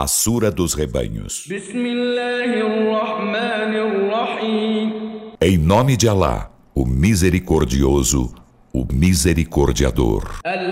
A Sura dos Rebanhos. Em nome de Alá, o Misericordioso, o Misericordiador.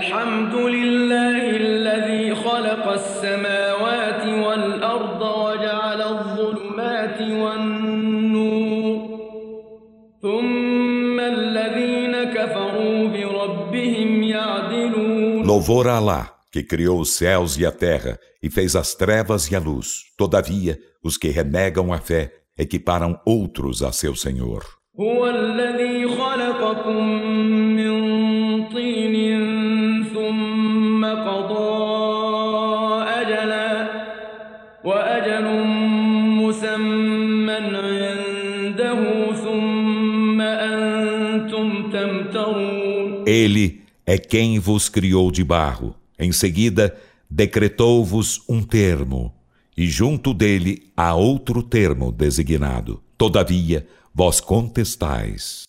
Louvor a Alá, que criou os céus e a terra e fez as trevas e a luz. Todavia, os que renegam a fé equiparam outros a seu Senhor. Ele é quem vos criou de barro. Em seguida, decretou-vos um termo, e junto dele há outro termo designado. Todavia, vós contestais.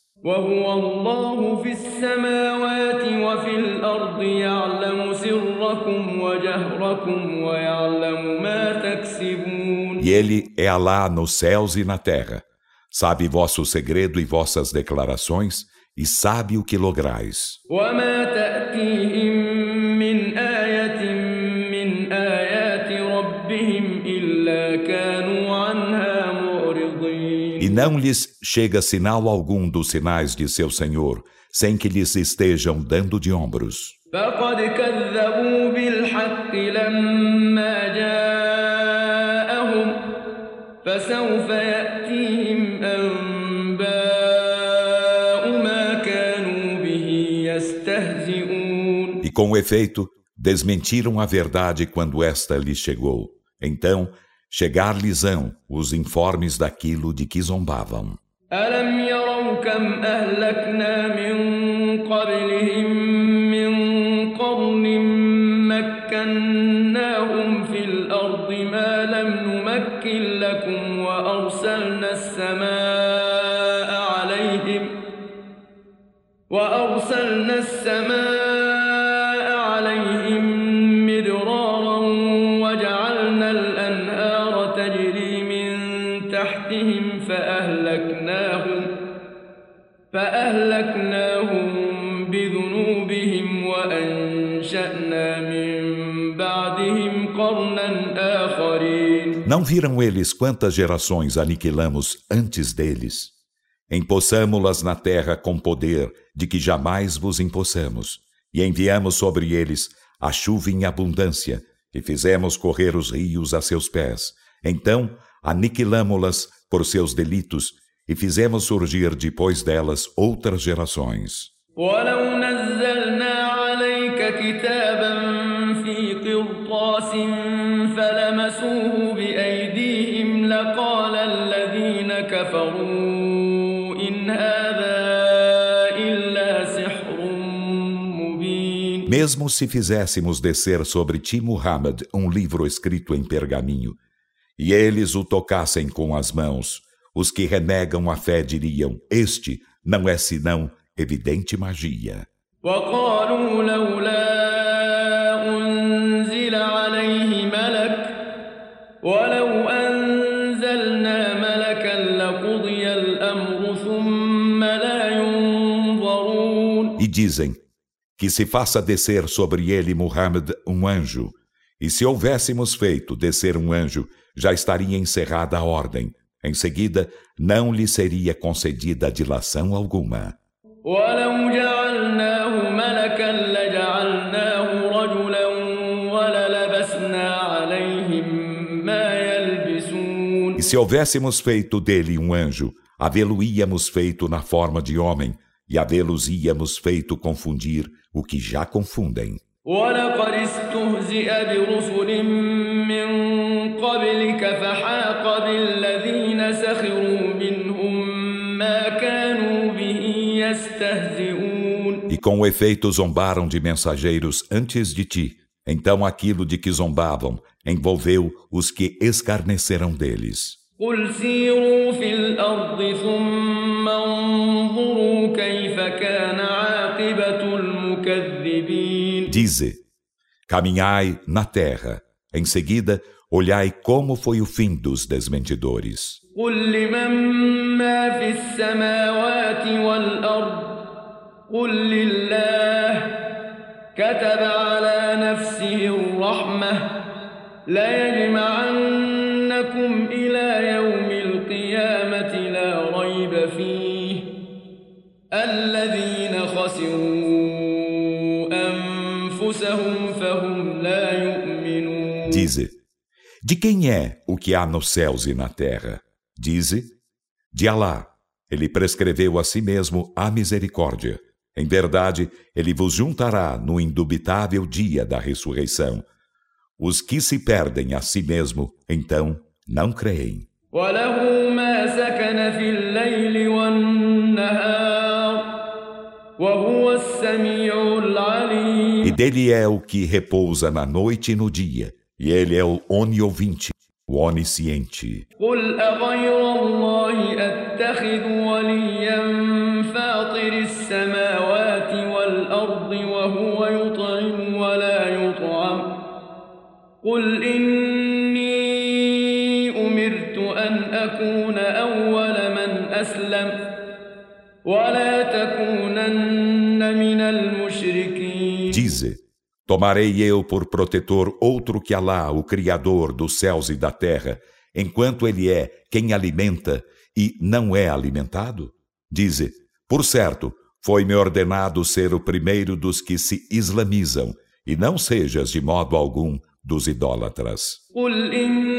E ele é Alá nos céus e na terra. Sabe vosso segredo e vossas declarações, e sabe o que lograis. E não lhes chega sinal algum dos sinais de seu Senhor, sem que lhes estejam dando de ombros. E com efeito, desmentiram a verdade quando esta lhes chegou. Então, chegar-lhes-ão os informes daquilo de que zombavam. أَلَمْ يَرَوْا كَمْ أَهْلَكْنَا مِنْ قَبْلِهِمْ مِنْ قَرْنٍ مَكَّنَّاهُمْ فِي الْأَرْضِ مَا لَمْ نُمَكِّنْ لَكُمْ وَأَرْسَلْنَا السَّمَاءَ عَلَيْهِمْ مِدْرَارًا وَجَعَلْنَا الْأَنْهَارَ تَجْرِي مِنْ تَحْتِهِمْ فأهلكناهم بذنوبهم وأنشأنا من بعدهم قرنا آخرين. Não viram eles quantas gerações aniquilamos antes deles? Empossamo-las na terra com poder de que jamais vos empossamos, e enviamos sobre eles a chuva em abundância, e fizemos correr os rios a seus pés. Então aniquilamo-las por seus delitos, e fizemos surgir depois delas outras gerações. وَلَوْ نَزَّلْنَا عَلَيْكَ كِتَابًا فِي قِرْطَاسٍ فَلَمَسُوهُ بِأَيْدِيهِمْ لَقَالَ الَّذِينَ كَفَرُوا إِنْ هَذَا إِلَّا سِحْرٌ مُبِينٌ. Mesmo se fizéssemos descer sobre ti, Muhammad, um livro escrito em pergaminho, e eles o tocassem com as mãos, os que renegam a fé diriam: este não é senão evidente magia. وَقَالُوا لَوْلَا أُنزِلَ عَلَيْهِ مَلَكٌ وَلَوْ أَنزَلْنَا مَلَكًا لَقُضِيَ الْأَمْرُ ثُمَّ لَا يُنظَرُونَ. E dizem que se faça descer sobre ele, Muhammad, um anjo, e se houvéssemos feito descer um anjo, já estaria encerrada a ordem. Em seguida, não lhe seria concedida dilação alguma. وَلَوْ جَعَلْنَاهُ مَلَكًا لَجَعَلْنَاهُ رَجُلًا وَلَلَبَسْنَا عَلَيْهِمْ مَا يَلْبِسُونَ. E se houvéssemos feito dele um anjo, havê-lo-íamos feito na forma de homem, e havê-los-íamos feito confundir o que já confundem. وَلَقَدِ اسْتُهْزِئَ بِرُسُلٍ مِّن قَبْلِكَ فَحَاقَ بِالَّذِينَ سَخِرُوا مِنْهُم مَّا كَانُوا بِهِ يَسْتَهْزِئُونَ. E com efeito zombaram de mensageiros antes de ti. Então aquilo de que zombavam envolveu os que escarneceram deles. قُلْ سِيرُوا فِي الْأَرْضِ ثُمَّ انظُرُوا كَيْفَ كَانَ عَاقِبَةُ الْمُكَذِّبِينَ. Dize: caminhai na terra. Em seguida, olhai como foi o fim dos desmentidores. قل لمن ما في السماوات والأرض قل لله كتب على نفسه الرحمة ليجمعنكم إلى يوم القيامة لا ريب فيه الذين خسروا أنفسهم فهم لا يؤمنون. Dize, de quem é o que há nos céus e na terra? Dize, de Alá. Ele prescreveu a si mesmo a misericórdia. Em verdade, ele vos juntará no indubitável dia da ressurreição. Os que se perdem a si mesmo, então, não creem. وله ما سكن في الليل والنهار وهو السميع العليم. E dele é o que repousa na noite e no dia, e ele é o oniovinte, o onisciente. قل أغير الله أتخذ وليا فاطر السماوات والأرض وهو يطعم ولا يطعم قل إني أمرت أن أكون أول من أسلم ولا تكونن من المشركين. Dize, tomarei eu por protetor outro que Alá, o Criador dos céus e da terra, enquanto ele é quem alimenta e não é alimentado? Dize, por certo, foi-me ordenado ser o primeiro dos que se islamizam, e não sejas de modo algum dos idólatras. قل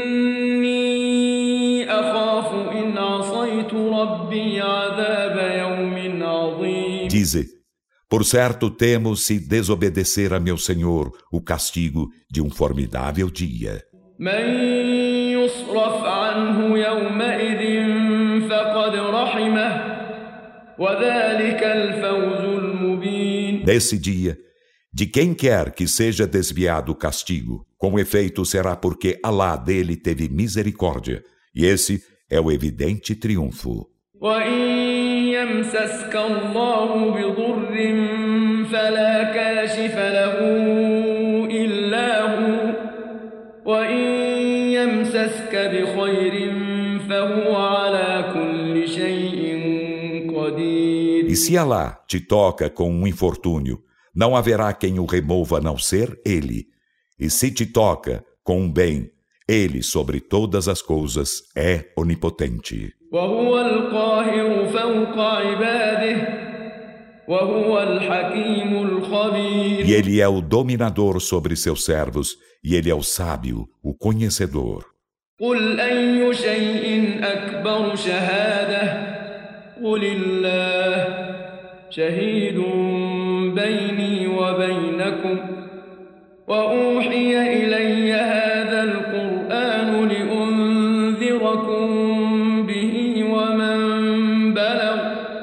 إني أخاف إن عصيت ربي عذاب يوم عظيم. Dize, por certo temo se desobedecer a meu Senhor o castigo de um formidável dia. من يصرف عنه يومئذ فقد رحمه وذلك الفوز المبين. Nesse dia, de quem quer que seja desviado o castigo, com efeito será porque Alá dele teve misericórdia, e esse é o evidente triunfo. وإن يمسسك الله بضر فلا كاشف له إلا هو وإن يمسسك بخير فهو على كل شيء قدير. E se Alá te toca com um infortúnio, não haverá quem o remova a não ser Ele. E se te toca com um bem, Ele sobre todas as coisas é onipotente. وهو القاهر فوق عباده وهو الحكيم الخبير. E Ele é o dominador sobre seus servos, e Ele é o sábio, o conhecedor. قل أي شيء أكبر شهادة قل الله شهيد بيني وبينكم وأوحي إلي هذا القرآن لأنذركم به ومن بلغ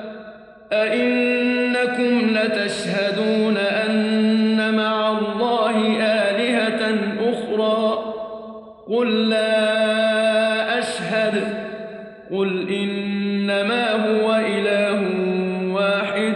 أئنكم لتشهدون أن مع الله آلهة أخرى قل لا أشهد قل إنما هو إله واحد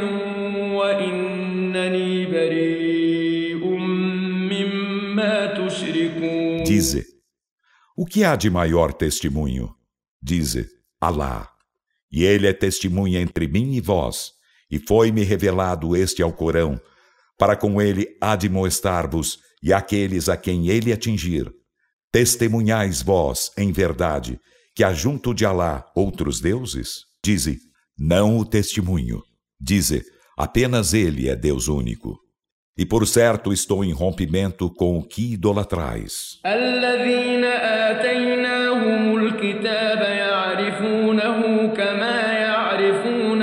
وإنني بريء مما تشركون. Dize, o que há de maior testemunho? Dize, Alá, e Ele é testemunha entre mim e vós, e foi-me revelado este Alcorão, para com ele admoestar-vos e aqueles a quem ele atingir. Testemunhais vós, em verdade, que há junto de Alá outros deuses? Dize, não o testemunho. Dize, apenas Ele é Deus único. E por certo estou em rompimento com o que idolatrais. الذين آتيناهم الكتاب يعرفونه كما يعرفون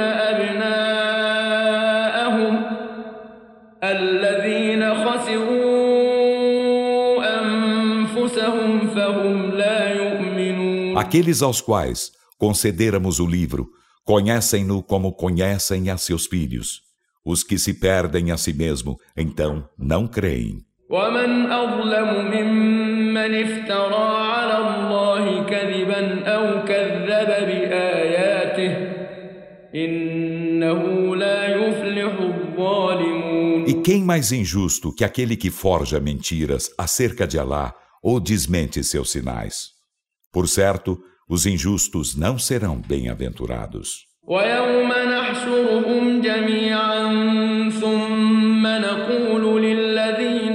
أبناءهم الذين خسروا أنفسهم فهم لا يؤمنون. Aqueles aos quais concederamos o livro, conhecem-no como conhecem a seus filhos. Os que se perdem a si mesmo, então não creem. ومن أظلم ممن افترى على الله كذبا أو كذب بآياته إنه لا يفلح الظالمون. E quem mais injusto que aquele que forja mentiras acerca de Alá ou desmente seus sinais. Por certo, os injustos não serão bem-aventurados. ويوم نحشرهم جميعا ثم نقول للذين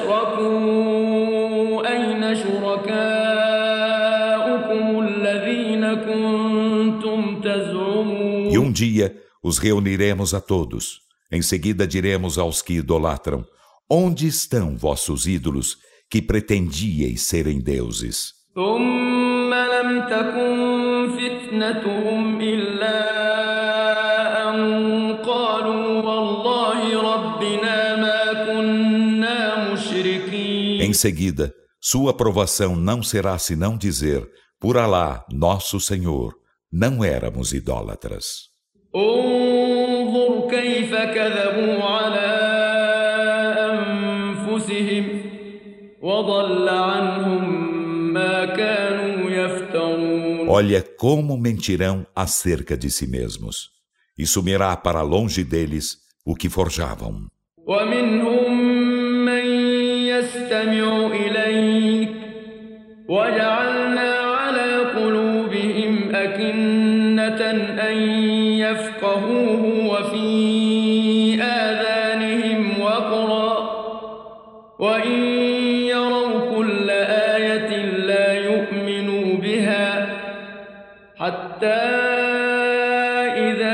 أشركوا أين شركاؤكم الذين كنتم تزعمون. E dia os reuniremos a todos. Em seguida diremos aos que idolatram: onde estão vossos ídolos que pretendíeis serem deuses? ثم لم تكن فتنتهم إلا أن قالوا والله ربنا ما كنا مشركين. Em seguida, sua aprovação não será senão dizer: por Alá, nosso Senhor, não éramos idólatras. انظر كيف كذبوا على أنفسهم وضل عنهم ما كانوا يفترون. Olha como mentirão acerca de si mesmos, e sumirá para longe deles o que forjavam. ومنهم من يستمع إليك وجعلنا على قلوبهم أكنة أن يفقهوه وفي آذانهم وقرا وإن يروا كل آية لا يؤمنوا بها حتى إذا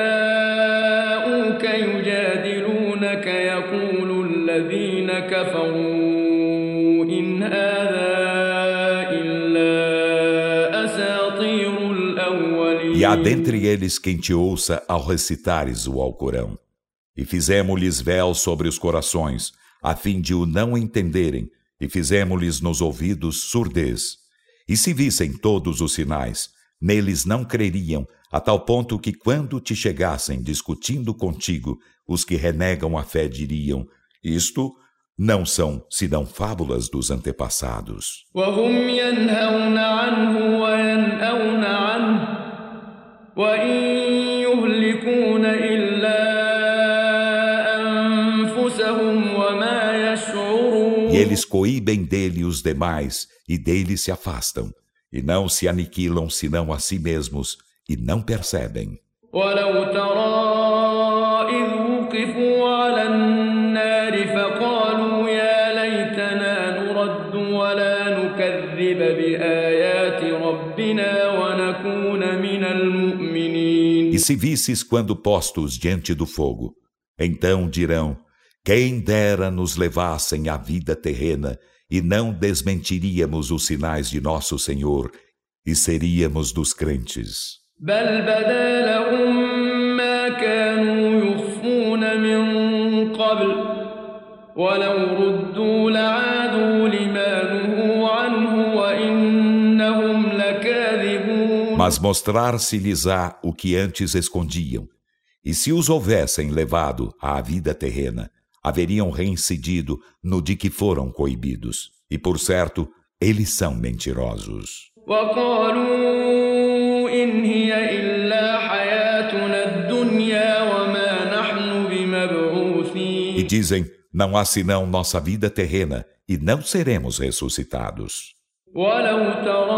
جاءوك يجادلونك يقول الذين كفروا إن هذا إلا أساطير الأولين. E há dentre eles quem te ouça ao recitares o Alcorão. E fizemos-lhes véu sobre os corações, a fim de o não entenderem, e fizemos-lhes nos ouvidos surdez. E se vissem todos os sinais, neles não creriam, a tal ponto que quando te chegassem discutindo contigo, os que renegam a fé diriam: isto não são senão fábulas dos antepassados. وهم ينهون عنه وينأون عنه وإن يهلكون إلا أنفسهم وما يشعرون. E eles coíbem dele os demais, e dele se afastam, e não se aniquilam senão a si mesmos, e não percebem. ولو ترى إذ وقفوا على النار فقالوا يا ليتنا نرد ولا نكذب بآيات ربنا ونكون من المؤمنين. E se visses quando postos diante do fogo, então dirão: quem dera nos levassem à vida terrena, e não desmentiríamos os sinais de nosso Senhor, e seríamos dos crentes. بل بدا لهم ما كانوا يخفون من قبل ولو ردوا لعادوا لما نهوا عنه وإنهم لكاذبون. Mas mostrar-se-lhes-á o que antes escondiam, e se os houvessem levado à vida terrena, haveriam reincidido no de que foram coibidos, e por certo, eles são mentirosos. وقالوا إن هي إلا حياتنا الدنيا وما نحن بمبعوثين. E dizem: não há senão nossa vida terrena, e não seremos ressuscitados. ولو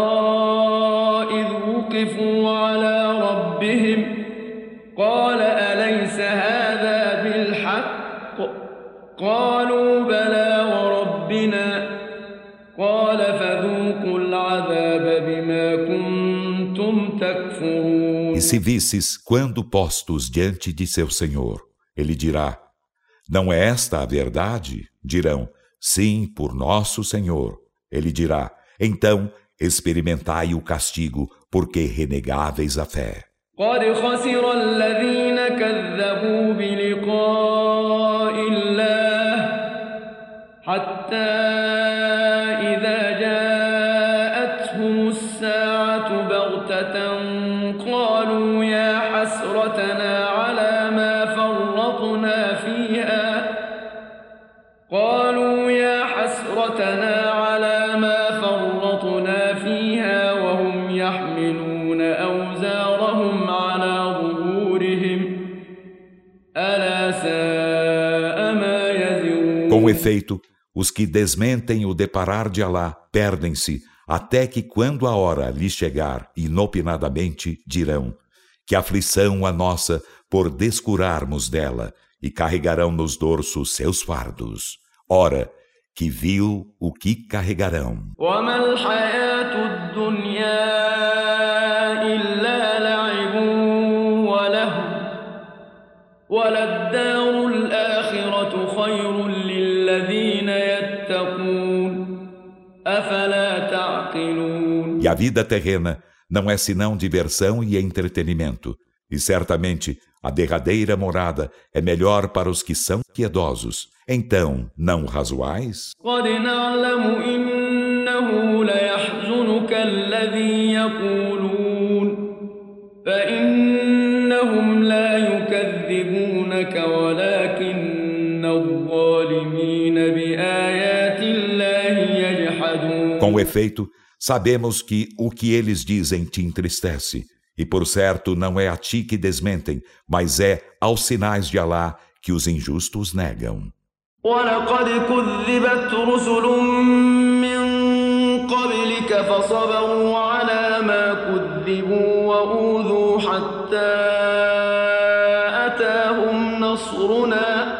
ترى إذ وقفوا على ربهم قال أليس هذا بالحق قالوا بلى وربنا قال فذوقوا العذاب بما كنتم تكفرون. E se visses quando postos diante de seu Senhor, ele dirá: não é esta a verdade? Dirão: sim, por nosso Senhor. Ele dirá: então experimentai o castigo, porque renegáveis a fé. قد خسر الذين كذبوا بلقاء الله حتى إذا جاءتهم الساعة بغتة قالوا يا حسرتنا على ما فرطنا فيها وهم يحملون أوزارهم على ظهورهم ألا ساء ما يزرون. Com efeito, os que desmentem o deparar de Alá perdem-se até que quando a hora lhes chegar inopinadamente dirão: que aflição a nossa por descurarmos dela, e carregarão nos dorsos seus fardos. Ora, que vil o que carregarão. E a vida terrena não é senão diversão e entretenimento, e certamente a derradeira morada é melhor para os que são piedosos. Então, não razoais? Com efeito, sabemos que o que eles dizem te entristece, e por certo não é a ti que desmentem, mas é aos sinais de Alá que os injustos negam. وَلَقَدْ كُذِّبَتْ رُسُلٌ مِّن قَبْلِكَ فَصَبَرُوا عَلَى مَا كُذِّبُوا وَأُوذُوا حَتَّى أَتَاهُمْ نَصْرُنَا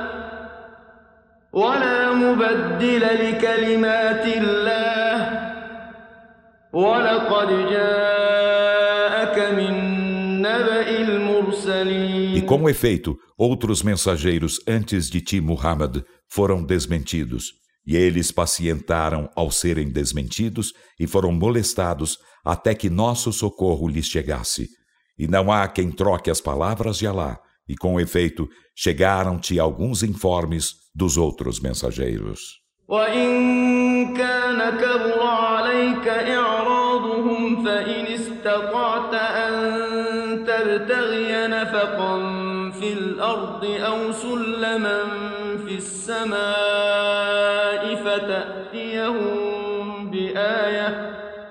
وَلَا مُبَدِّلَ لِكَلِمَاتِ اللَّهِ وَلَقَدْ جَاءَكَ مِن نَّبَإِ الْمُرْسَلِينَ. E com efeito, outros mensageiros antes de ti, Muhammad, foram desmentidos, e eles pacientaram ao serem desmentidos e foram molestados até que nosso socorro lhes chegasse. E não há quem troque as palavras de Alá, e com efeito, chegaram-te alguns informes dos outros mensageiros. وَإِن كَانَ كَبُرَ عَلَيْكَ إِعْرَاضُهُمْ فَإِنِ اسْتَطَعْتَ أَن تَبْتَغِيَ نَفَقًا فِي الْأَرْضِ أَوْ سُلَّمًا فِي السَّمَاءِ فَتَأْتِيَهُم بِآيَةٍ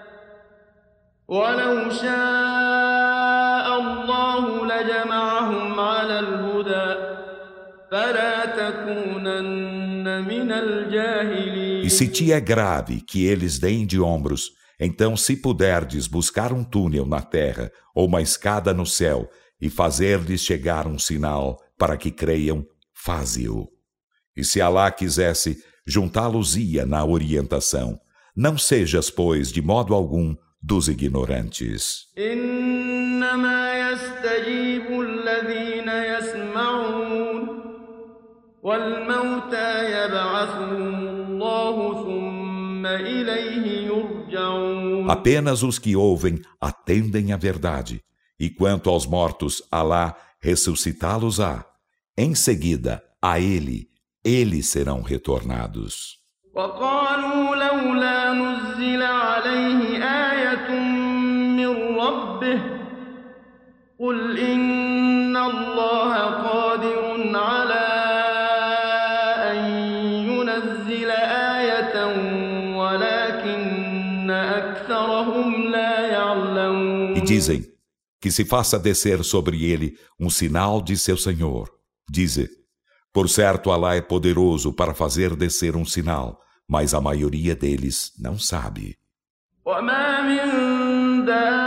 وَلَوْ شَاءَ اللَّهُ لَجَمَعَهُمْ عَلَى الْهُدَى فَلَا تَكُونَنَّ مِنَ الْجَاهِلِينَ. E se te é grave que eles deem de ombros, então se puderdes buscar um túnel na terra ou uma escada no céu e fazer-lhes chegar um sinal para que creiam, faze-o. E se Alá quisesse, juntá-los-ia na orientação. Não sejas, pois, de modo algum, dos ignorantes. إِنَّمَا يَسْتَجِيبُ الَّذِينَ يَسْمَعُونَ وَالْمَوْتَى يَبْعَثُهُمُ اللَّهُ ثُمَّ إِلَيْهِ يُرْجَعُونَ. Apenas os que ouvem atendem à verdade, e quanto aos mortos, Alá ressuscitá-los-á. Em seguida, a eles serão retornados. وَقَالُوا لَوْلَا نُزِّلَ عَلَيْهِ آيَةٌ مِّن رَّبِّهِ قُلْ إِنَّ اللَّهَ قَادِرٌ عَلَىٰ أَن يُنَزِّلَ آيَةً وَلَٰكِنَّ أَكْثَرَهُمْ لَا يَعْلَمُونَ. E dizem que se faça descer sobre ele um sinal de seu Senhor. Dize: por certo, Alá é poderoso para fazer descer um sinal, mas a maioria deles não sabe. وَمَا مِن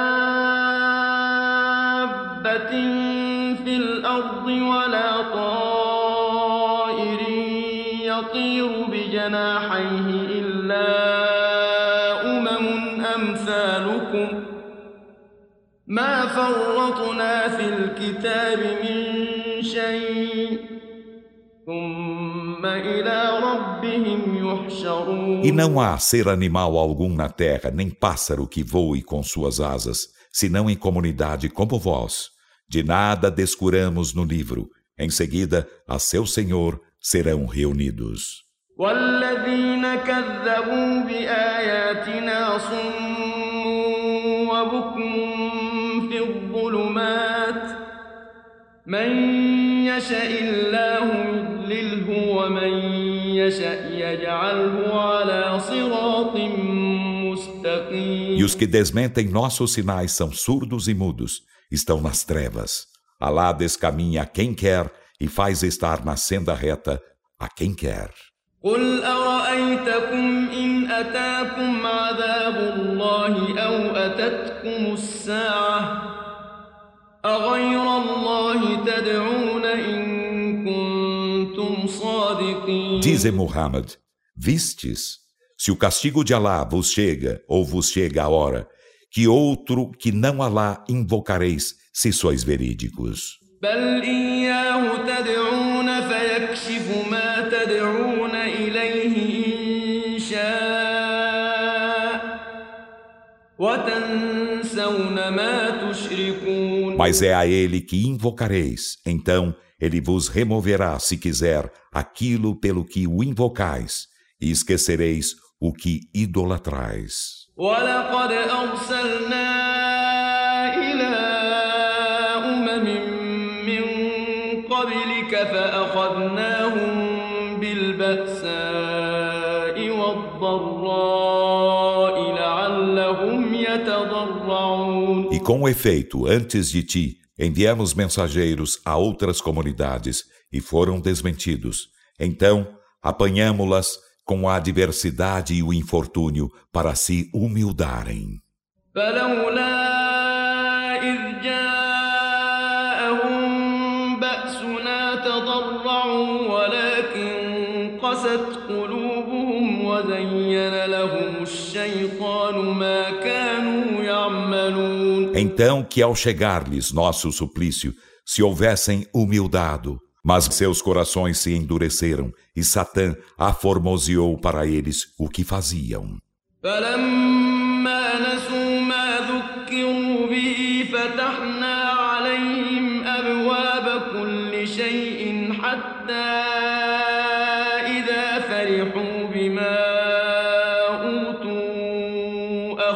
دَابَّةٍ فِي الْأَرْضِ وَلَا طَائِرٍ يَطِيرُ بِجَنَاحَيْهِ إِلَّا أُمَمٌ أَمْثَالُكُم مَّا فَرَّطْنَا فِي الْكِتَابِ مِن شَيْءٍ E não há ser animal algum na terra, nem pássaro que voe com suas asas, senão em comunidade como vós. De nada descuramos no livro. Em seguida, a seu Senhor serão reunidos. وَالَّذِينَ كَذَّبُوا بِآيَاتِنَا صُمٌّ وَبُكْمٌ فِي الظُّلُمَاتِ مَن يَشَإِ اللَّهُ يُضْلِلْهُ وَمَن يَشَأْ يَجْعَلْهُ عَلَىٰ صِرَاطٍ مُّسْتَقِيمٍ. E os que desmentem nossos sinais são surdos e mudos, estão nas trevas. Alá descaminha a quem quer e faz estar na senda reta a quem quer. قل أرأيتكم إن أتاكم عذاب الله أو أتتكم الساعة أغير الله تدعون إن كنتم صادقين. Dize Muhammad, vistes, se o castigo de Alá vos chega ou vos chega a hora, que outro que não Alá invocareis, se sois verídicos. بل إياه تدعون فيكشف ما تدعون إليه إن شاء وتنسون ما تشركون. Mas é a ele que invocareis, então ele vos removerá, se quiser, aquilo pelo que o invocais, e esquecereis o que idolatrais. ولقد أرسلنا إلى من قبلك فأخذناهم بالبأساء والضراء لعلهم يتضرعون. E com efeito, antes de ti, enviamos mensageiros a outras comunidades e foram desmentidos. Então, apanhamo-las com a adversidade e o infortúnio para se humildarem. فلولا إذ جاءهم بأسنا تضرعوا ولكن قست قلوبهم وزين لهم الشيطان ما كانوا يعملون. Então que ao chegar-lhes nosso suplício, se houvessem humildado, mas seus corações se endureceram, e Satã aformoseou para eles o que faziam. فلما نسوا ما ذكروا به فتحنا عليهم أبواب كل شيء حتى إذا فرحوا بما أوتوا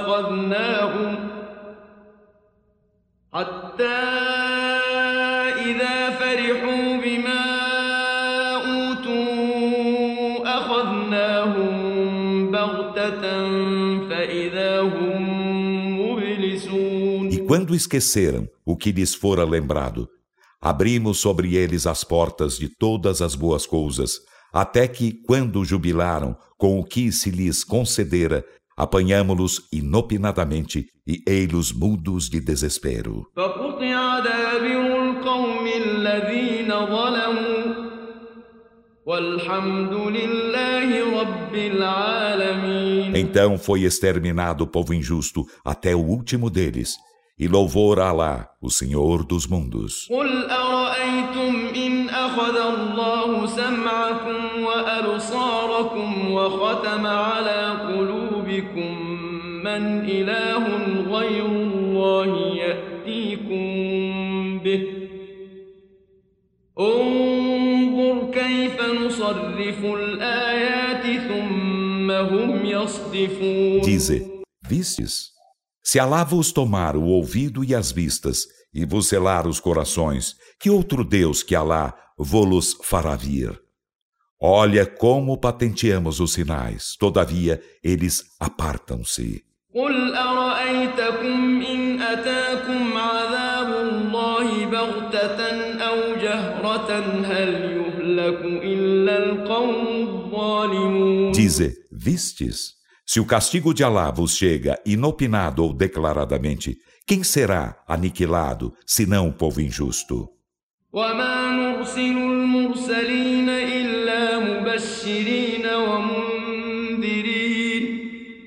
أخذناهم بغتة فإذا هم مبلسون. E quando esqueceram o que lhes fora lembrado, abrimos sobre eles as portas de todas as boas coisas, até que, quando jubilaram com o que se lhes concedera, apanhamo-los inopinadamente e ei-los mudos de desespero. فقطع دابر القوم الذين ظلموا والحمد لله رب العالمين. Então foi exterminado o povo injusto até o último deles, e louvor a Alá, o Senhor dos mundos. قل أرأيتم إن أخذ الله سمعكم وأبصاركم وختم على قلوبكم من إله غير الله يأتيكم به انظر كيف نصرف الآيات ثم هم يصدفون. Dize, vistes? Se Alá vos tomar o ouvido e as vistas, e vos selar os corações, que outro Deus que Alá vô-los fará vir? Olha como patenteamos os sinais, todavia eles apartam-se. قل أرأيتكم إن أتاكم عذاب الله بغتة أو جهرة هل يهلك إلا القوم الظالمون. Dize, vistes? Se o castigo de Alá vos chega inopinado ou declaradamente, quem será aniquilado, senão o povo injusto? وما نرسل المرسلين إلا مبشرين ومنذرين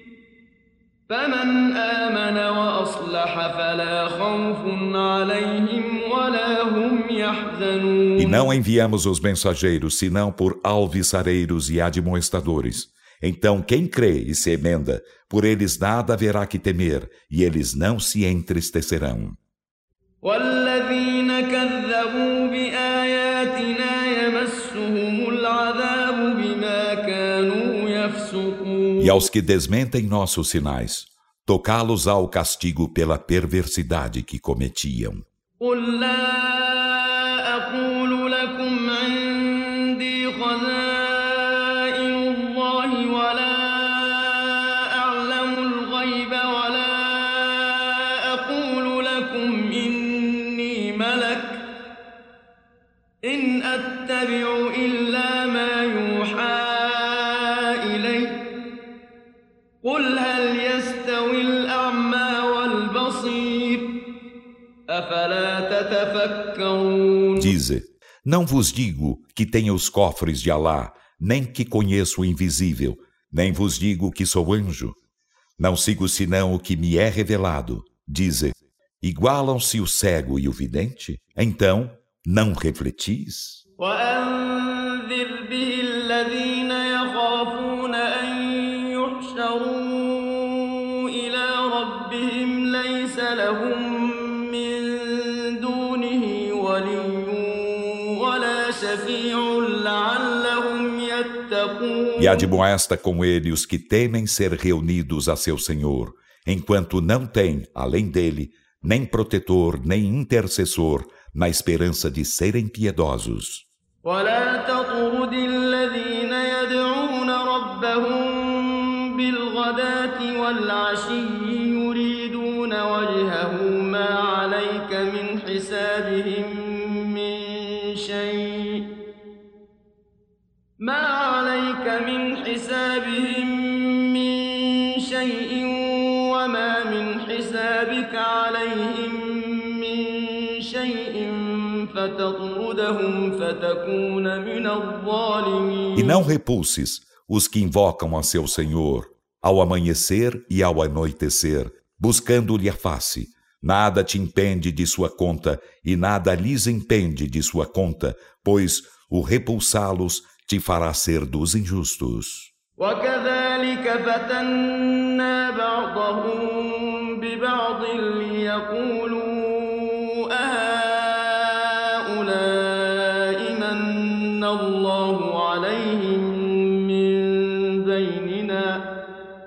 فمن آمن وأصلح فلا خوف عليهم ولا هم يحزنون. E não enviamos os mensageiros, senão por alviçareiros e admoestadores. Então quem crê e se emenda, por eles nada haverá que temer, e eles não se entristecerão. والذين كذبوا بآياتنا يمسهم العذاب بما كانوا يفسقون. E aos que desmentem nossos sinais, tocá-los ao castigo pela perversidade que cometiam. قل لا أقول لكم عندي خزائن الله ولا أعلم الغيب ولا أقول لكم إني ملك إن أتبع إلا ما يوحى أفلا تتفكرون. Dize, não vos digo que tenho os cofres de Alá, nem que conheço o invisível, nem vos digo que sou anjo. Não sigo senão o que me é revelado. Dize, igualam-se o cego e o vidente? Então, não refletis? وأنذر به الذين يخافون أن يحشروا إلى ربهم ليس لهم من دونه ولي ولا شفيع لعلهم يتقون. E admoesta com ele os que temem ser reunidos a seu Senhor, enquanto não têm, além dele, nem protetor, nem intercessor, na esperança de serem piedosos. ولا تطرد الذين يدعون ربهم بالغداة والعشي يريدون وجهه ما عليك من حسابهم من شيء وما من حسابك عليهم من شيء فتطردهم فتكون من الظالمين. E não repulses os que invocam a seu Senhor, ao amanhecer e ao anoitecer, buscando-lhe a face. Nada te impede de sua conta e nada lhes impede de sua conta, pois o repulsá-los te fará ser dos injustos. وكذلك فتنا بعضهم ببعض ليقولوا أهؤلاء من الله عليهم من بيننا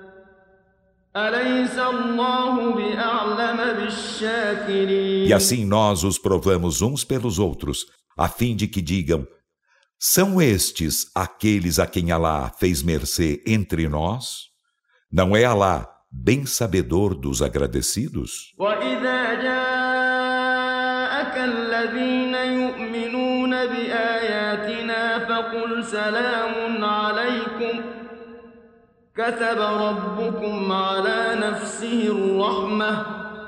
أليس الله بأعلم بالشاكرين. E assim nós os provamos uns pelos outros, a fim de que digam: são estes aqueles a quem Alá fez mercê entre nós? Não é Alá bem sabedor dos agradecidos? وَإِذَا جَاءَكَ الَّذِينَ يُؤْمِنُونَ بِآيَاتِنَا فَقُلْ سَلَامٌ عَلَيْكُمْ كَتَبَ رَبُّكُمْ عَلَى نَفْسِهِ الرَّحْمَةَ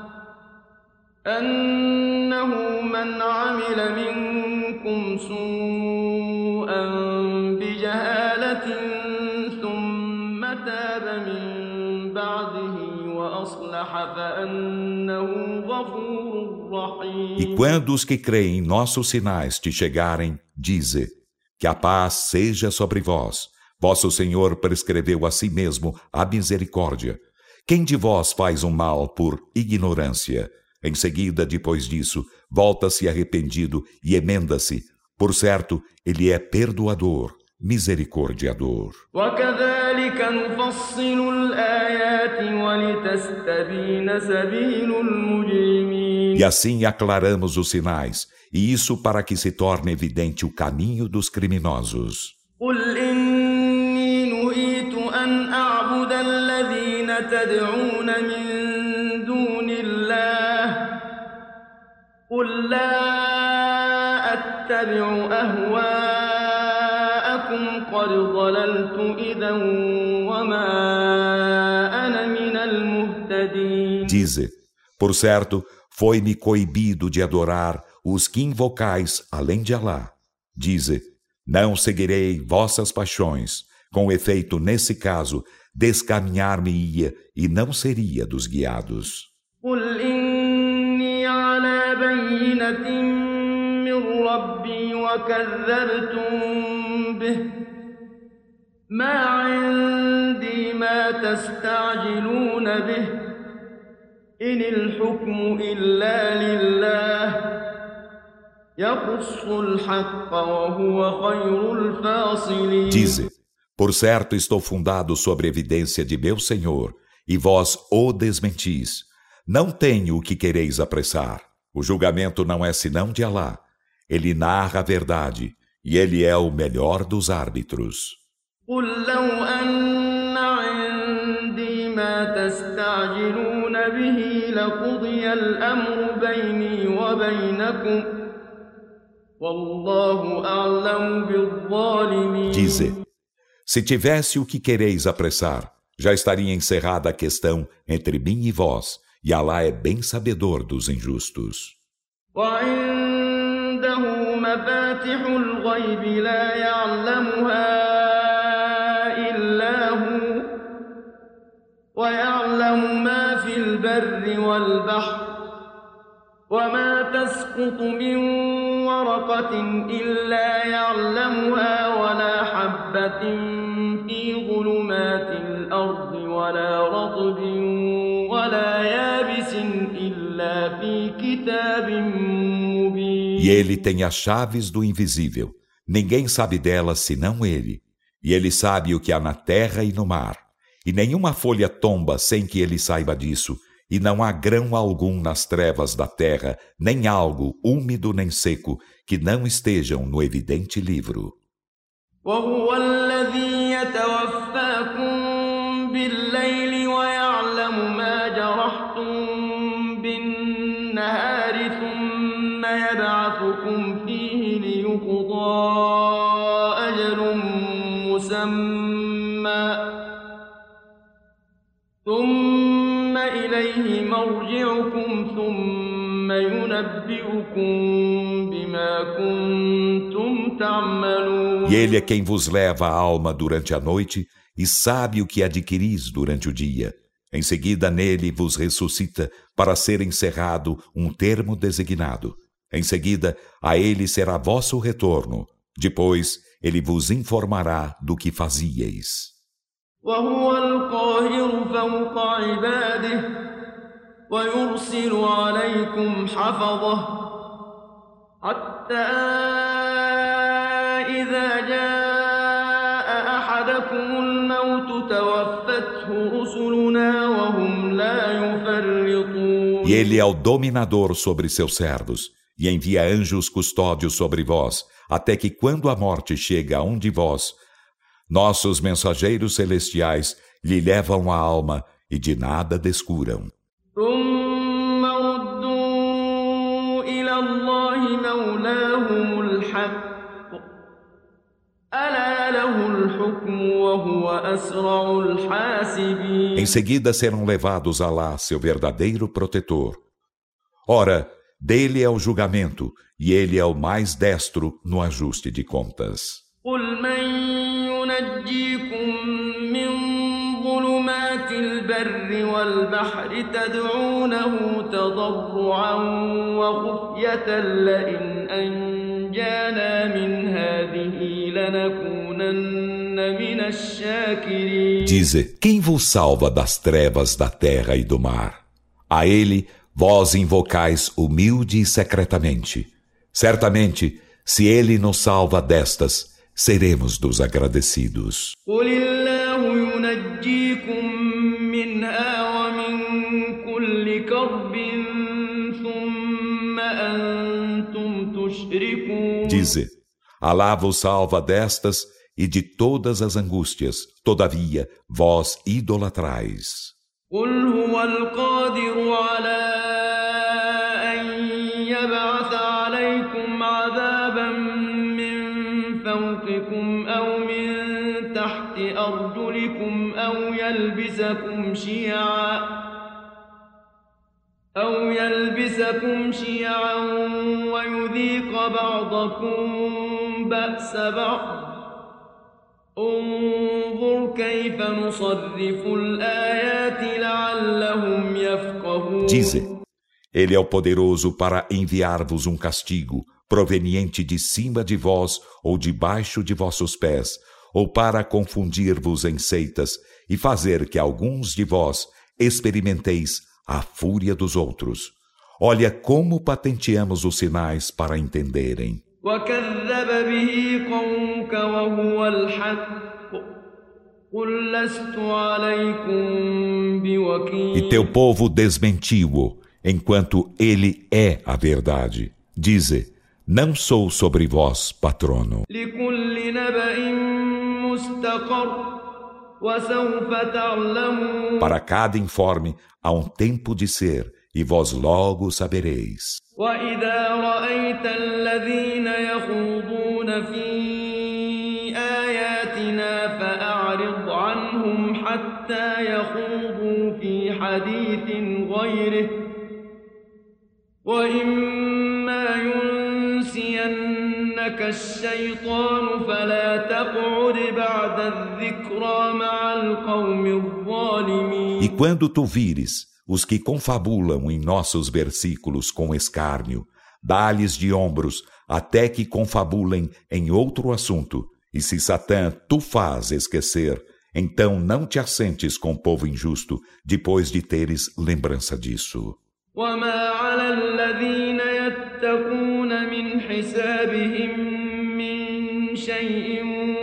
أَنَّهُ مَنْ عَمِلَ مِنكُمْ سُوءًا بِجَهَالَةٍ ثُمَّ تَابَ مِن بَعْدِهِ وَأَصْلَحَ فَأَنَّهُ غَفُورٌ رَّحِيمٌ. E quando os que creem em nossos sinais te chegarem, dize: que a paz seja sobre vós. Vosso Senhor prescreveu a si mesmo a misericórdia. Quem de vós faz um mal por ignorância? Em seguida, depois disso, volta-se arrependido e emenda-se. Por certo, ele é perdoador, misericordiador. وَكَذَلِكَ نُفَصِّلُ الْآيَاتِ وَلِتَسْتَبِينَ سَبِيلُ الْمُجْرِمِينَ. E assim aclaramos os sinais, e isso para que se torne evidente o caminho dos criminosos. قُلْ إِنِّي نُهِيتُ أَنْ أَعْبُدَ الَّذِينَ تَدْعُونَ مِن دُونِ اللَّهِ قُل لَّا أَتَّبِعُ أَهْوَاءَكُمْ قَدْ ضَلَلْتُ إِذًا وَمَا أَنَا مِنَ الْمُهْتَدِينَ. Dize, por certo, foi-me coibido de adorar os que invocais além de Alá. Dize, não seguirei vossas paixões. Com efeito, nesse caso, descaminhar-me-ia e não seria dos guiados. قُلْ إِنِّي عَلَىٰ بَيِّنَةٍ مِّن رَّبِّي وَكَذَّبْتُم بِهِ مَا عِندِي مَا تَسْتَعْجِلُونَ بِهِ إِنِ الْحُكْمُ إِلَّا لِلَّهِ يَقُصُّ الْحَقَّ وَهُوَ خَيْرُ الْفَاصِلِينَ. Dize, por certo estou fundado sobre evidência de meu Senhor, e vós o desmentis. Não tenho o que quereis apressar. O julgamento não é senão de Alá. Ele narra a verdade, e ele é o melhor dos árbitros. قُل لَّوْ أَنَّ عِندِي مَا تَسْتَعْجِلُونَ بِهِ لَقُضِيَ الْأَمْرُ بَيْنِي وَبَيْنَكُمْ وَاللَّهُ أَعْلَمُ بِالظَّالِمِينَ. Dize, se tivesse o que quereis apressar, já estaria encerrada a questão entre mim e vós, e Alá é bem sabedor dos injustos. وعنده مفاتح الغيب لا يعلمها إلا هو ويعلم ما في البر والبحر وما تسقط من ورقة إلا يعلمها ولا حبة في ظلمات الأرض ولا رطب ولا يابس إلا في كتاب مبين. E ele tem as chaves do invisível. Ninguém sabe delas senão ele. E ele sabe o que há na terra e no mar. E nenhuma folha tomba sem que ele saiba disso. E não há grão algum nas trevas da terra, nem algo úmido nem seco, que não estejam no evidente livro. وهو الذي يتوفاكم بالليل ويعلم ما جرحتم بالنهار ثم يبعثكم فيه ليقضى أجل مسمى ثم إليه مرجعكم ثم ينبئكم بما كنتم تعملون. E ele é quem vos leva a alma durante a noite e sabe o que adquiris durante o dia. Em seguida nele vos ressuscita para ser encerrado um termo designado. Em seguida a ele será vosso retorno. Depois ele vos informará do que fazieis. وهو القاهر فوق عباده ويرسل عليكم حفظه حتى إذا جاء أحدكم الموت توفته رسلنا وهم لا يفرطون. E ele é o dominador sobre seus servos e envia anjos custódios sobre vós, até que quando a morte chega a um de vós, nossos mensageiros celestiais lhe levam a alma e de nada descuram. ثم ردوا إلى الله مولاهم الحق ألا له الحكم وهو أسرع الحاسبين. Em seguida serão levados a Alá, seu verdadeiro protetor. Ora, dele é o julgamento, e ele é o mais destro no ajuste de contas. قل من ينجيكم من ظلمات البر والبحر تدعونه تضرعا وخفية لئن أنجانا من هذه لنكونن من الشاكرين. Dize, quem vos salva das trevas da terra e do mar? A ele vós invocais humilde e secretamente. Certamente, se ele nos salva destas, seremos dos agradecidos. قل الله ينجيكم منها ومن كل كرب ثم أنتم تشركون. Dize, Alá vos salva destas e de todas as angústias, todavia vós idolatrais. قل هو القادر على أن يبعث عليكم عذابا من فوقكم أو من تحت أرجلكم أو يلبسكم شيعا ويذيق بعضكم بأس بعض انظر كيف نصرف الآيات لعلهم يفقهون. Dize, ele é o poderoso para enviar-vos um castigo proveniente de cima de vós ou debaixo de vossos pés, ou para confundir-vos em seitas e fazer que alguns de vós experimenteis a fúria dos outros. Olha como patenteamos os sinais para entenderem. وكذب به قومك وهو الحق قل لست عليكم بوكيل. E teu povo desmentiu-o, enquanto ele é a verdade. Dize, não sou sobre vós patrono. لكل نبأ مستقر وسوف تعلمون. Para cada informe há um tempo de ser, e vós logo sabereis. وإذا رأيت الذين يخوضون في آياتنا فأعرض عنهم حتى يخوضوا في حديث غيره وإما وإما ينسينك الشيطان فلا تقعد بعد الذكرى مع القوم الظالمين. E quando tu vires os que confabulam em nossos versículos com escárnio, dá-lhes de ombros até que confabulem em outro assunto. E se Satã tu faz esquecer, então não te assentes com o povo injusto, depois de teres lembrança disso. وما على الذين يتقون من حسابهم من شيء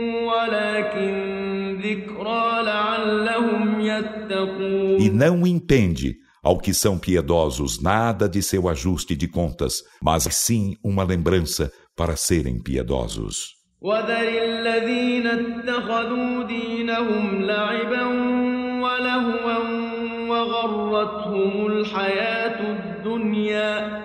ولكن ذكرى لعلهم يتقون. E não impende ao que são piedosos nada de seu ajuste de contas, mas sim uma lembrança para serem piedosos. وذر الذين اتخذوا دينهم لعبا ولهوا وغرتهم الحياة الدنيا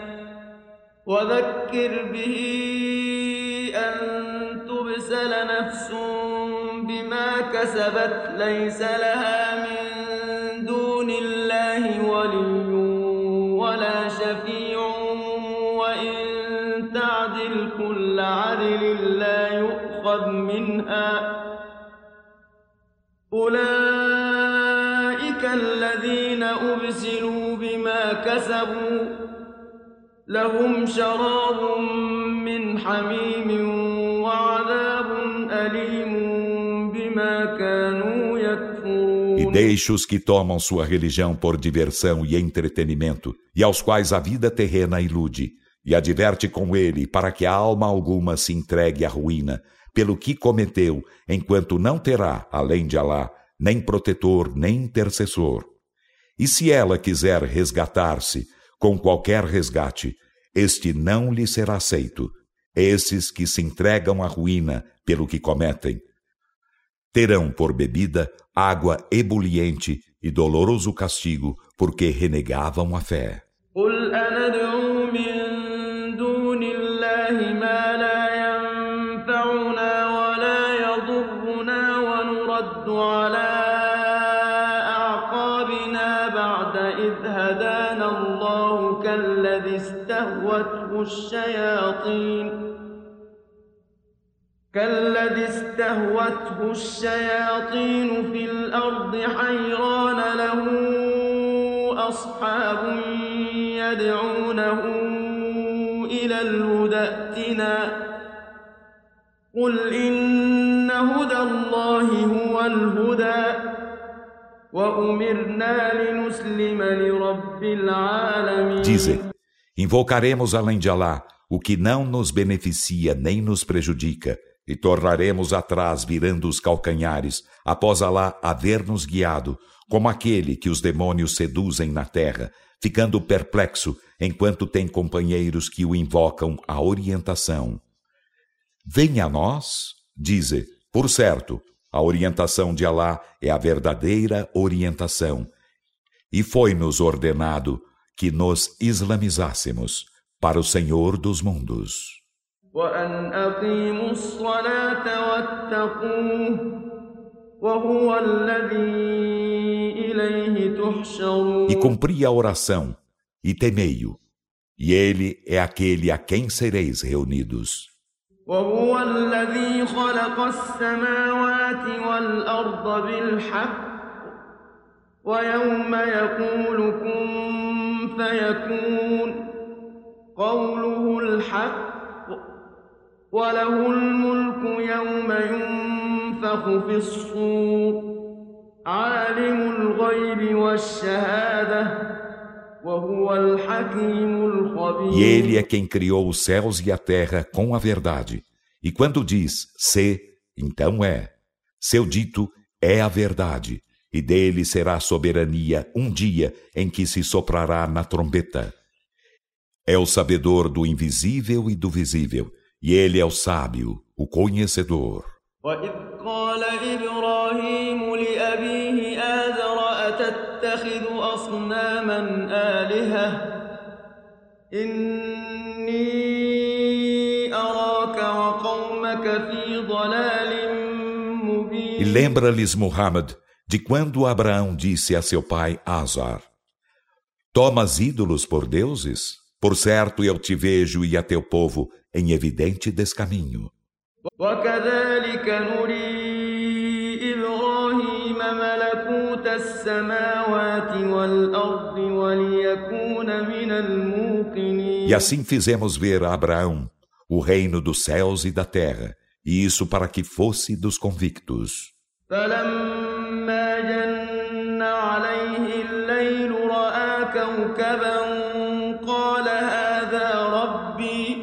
وذكر به أن تبسل نفس بما كسبت ليس لها من دون الله ولي ولا شفيع وإن تعدل كل عدل لا يؤخذ منها أولئك الذين أبسلوا بما كسبوا لهم شراب من حميم وعذاب أليم بما كانوا يكفرون. E deixa os que tomam sua religião por diversão e entretenimento, e aos quais a vida terrena ilude, e adverte com ele para que a alma alguma se entregue à ruína, pelo que cometeu, enquanto não terá, além de Alá, nem protetor, nem intercessor. E se ela quiser resgatar-se com qualquer resgate, este não lhe será aceito. Esses que se entregam à ruína pelo que cometem, terão por bebida água ebuliente e doloroso castigo, porque renegavam a fé. قل أندعو من دون الله ما لا ينفعنا ولا يضرنا ونرد على أعقابنا بعد إذ هدانا الله كالذي استهوته الشياطين في الأرض حيران له أصحاب يدعونه إلى الهدى ائتنا قل إن هدى الله هو الهدى وأمرنا لنسلم لرب العالمين. Dize, invocaremos além de Alá o que não nos beneficia nem nos prejudica, e tornaremos atrás virando os calcanhares, após Alá haver-nos guiado, como aquele que os demônios seduzem na terra, ficando perplexo enquanto tem companheiros que o invocam à orientação. Venha a nós, dize, por certo, a orientação de Alá é a verdadeira orientação, e foi-nos ordenado que nos islamizássemos para o Senhor dos mundos. وأن أقيموا الصلاة واتقوه وهو الذي إليه تحشرون. E cumpri a oração, e temei-o, e ele é aquele a quem sereis reunidos. وهو الذي خلق السماوات والأرض بالحق ويوم يقول كن فيكون قوله الحق وله الملك يوم ينفخ في الصور عالم الغيب والشهادة وهو الحكيم الخبير. E ele é quem criou os céus e a terra com a verdade. E quando diz se, então é. Seu dito é a verdade. E dele será a soberania um dia em que se soprará na trombeta. É o sabedor do invisível e do visível. E ele é o sábio, o conhecedor. وَإِذْ قَالَ إِبْرَاهِيمُ لِأَبِيهِ آزَرَ أَتَتَّخِذُ أَصْنَامًا آلِهَةً إِنِّي أَرَاكَ وَقَوْمَكَ فِي ضَلَالٍ مُبِينٍ. E lembra-lhes Muhammad de quando Abraão disse a seu pai Azar: Tomas ídolos por deuses? Por certo, eu te vejo e a teu povo em evidente descaminho. وكذلك نري إبراهيم ملكوت السماوات والأرض وليكون من الموقنين. E assim fizemos ver a Abraão o reino dos céus e da terra, e isso para que fosse dos convictos. فلما جن عليه الليل رأى كوكبا قال هذا ربي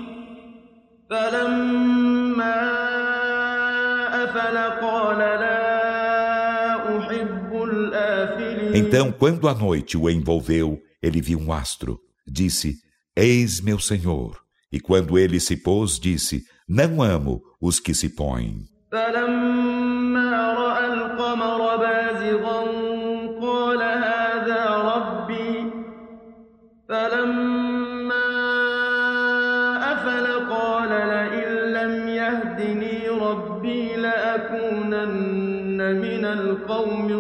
فلما أفل قال لا أحب الآفلين. Então, quando a noite o envolveu, ele viu um astro. Disse, eis meu Senhor. E quando ele se pôs, disse, não amo os que se põem. فلما رأى القمر بازغا قال هذا ربي فلما أفل قال لئن لم يهدني ربي لأكونن من القوم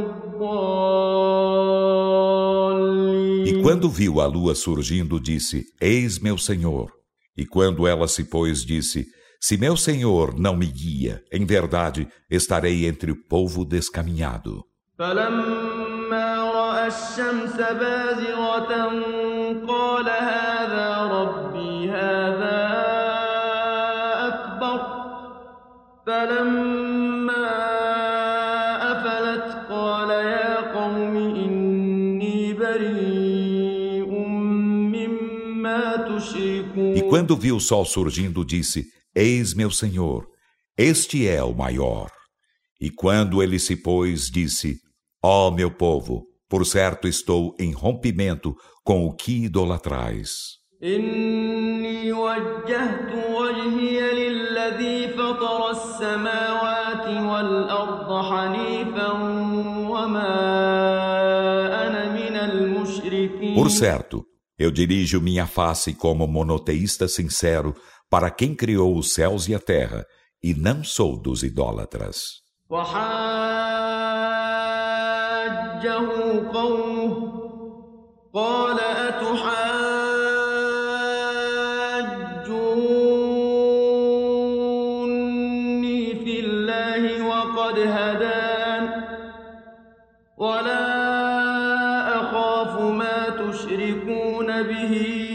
الضالين. E quando viu a lua surgindo, disse, eis meu Senhor. E quando ela se pôs, disse, se meu Senhor não me guia, em verdade estarei entre o povo descaminhado. فلما رأى الشمس بازغة قال هذا ربي هذا أكبر فلما أفلت قال يا قوم إني بريء مما تشركون. E quando viu o sol surgindo, disse, eis meu Senhor, este é o maior. E quando ele se pôs, disse, ó meu povo, por certo estou em rompimento com o que idolatrais. إني وجهت وجهي للذي فطر السماوات والأرض حنيفا وما أنا من المشركين. Por certo, eu dirijo minha face como monoteísta sincero para quem criou os céus e a terra, e não sou dos idólatras. وحاجه قومه قال أتحاجوني في الله وقد هدان ولا أخاف ما تشركون به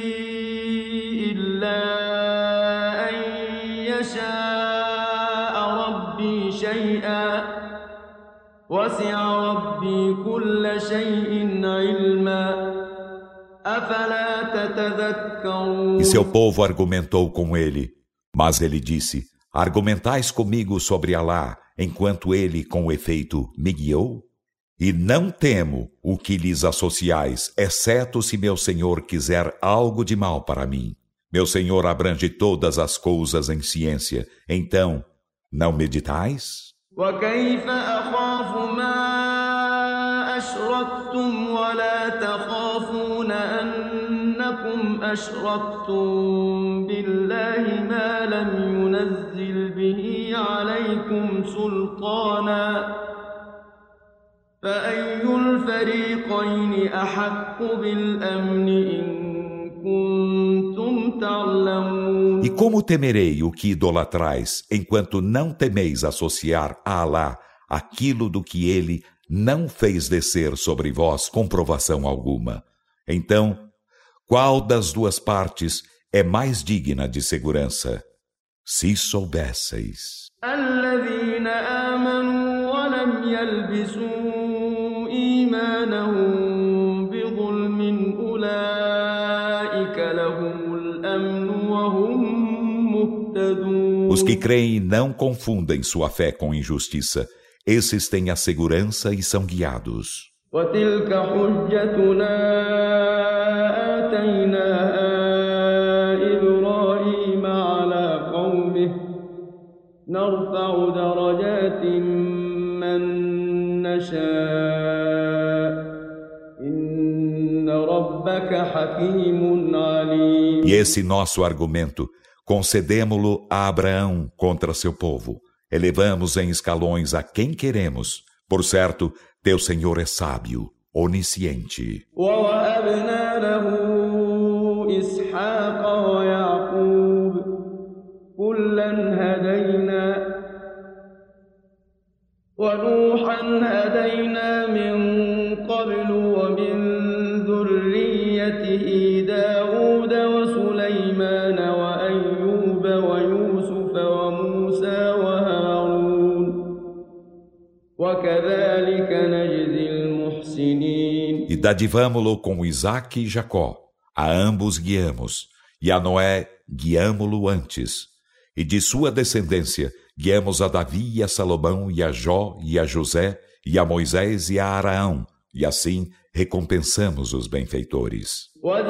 إلا أن يشاء ربي شيئا وسع ربي كل شيء علما أفلا تتذكرون. E seu povo argumentou com ele, mas ele disse, argumentais comigo sobre Alá, enquanto ele, com efeito, me guiou? E não temo o que lhes associais, exceto se meu Senhor quiser algo de mal para mim. Meu Senhor abrange todas as coisas em ciência, então, não meditais? وكيف أخاف ما أشركتم ولا تخافون أنكم أشركتم بالله ما لم ينزل به عليكم سلطانا فأي الفريقين أحق بالأمن إن كنتم تعلمون. E como temerei o que idolatrais, enquanto não temeis associar a Alá aquilo do que ele não fez descer sobre vós comprovação alguma? Então, qual das duas partes é mais digna de segurança? Se soubesseis. الذين آمنوا ولم يلبسوا إيمانهم بظلم أولئك لهم الأمن وهم مهتدون. Os que creem e não confundem sua fé com injustiça, esses têm a segurança e são guiados. وتلك حجتنا آتيناها إبراهيم على قومه نرفع درجات من نشاء إن ربك حكيم عليم. E esse nosso argumento concedemo-lo a Abraão contra seu povo. Elevamos em escalões a quem queremos. Por certo, teu Senhor é sábio, onisciente. ووهبنا له إسحاق ويعقوب كلا هدينا ونوحا هدينا من قبل ومن ذريته داود وسليمان وأيوب ويوسف وموسى وهارون وكذلك نجزي المحسنين. E dadivamo-lo com Isaque e Jacó. A ambos guiamos, e a Noé guiamo-lo antes. E de sua descendência guiamos a Davi e a Salomão e a Jó e a José e a Moisés e a Araão, e assim recompensamos os benfeitores.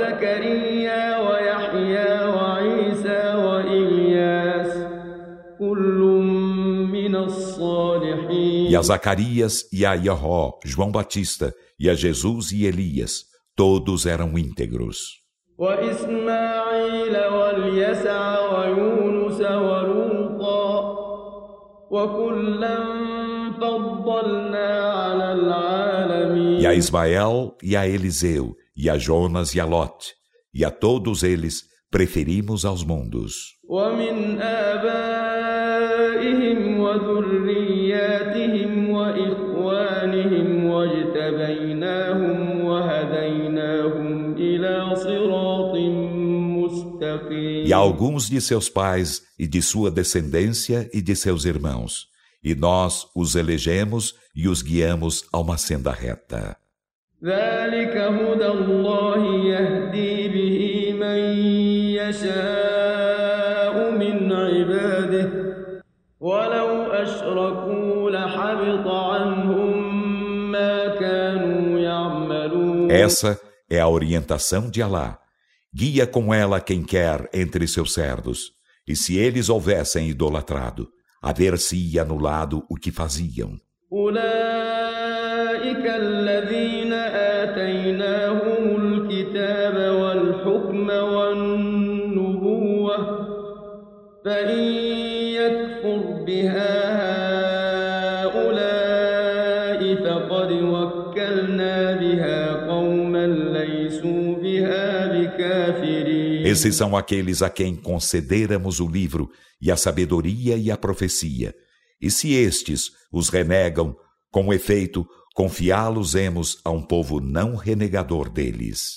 E a Zacarias e a Iahó, João Batista, e a Jesus e Elias, todos eram íntegros. E a Ismael e a Eliseu, e a Jonas e a Lot, e a todos eles preferimos aos mundos. E a alguns de seus pais, e de sua descendência, e de seus irmãos. E nós os elegemos e os guiamos a uma senda reta. Essa é a orientação de Alá. Guia com ela quem quer entre seus servos. E se eles houvessem idolatrado, haver-se anulado o que faziam. Esses são aqueles a quem concederamos o livro e a sabedoria e a profecia. E se estes os renegam, com efeito, confiá-los-emos a um povo não renegador deles.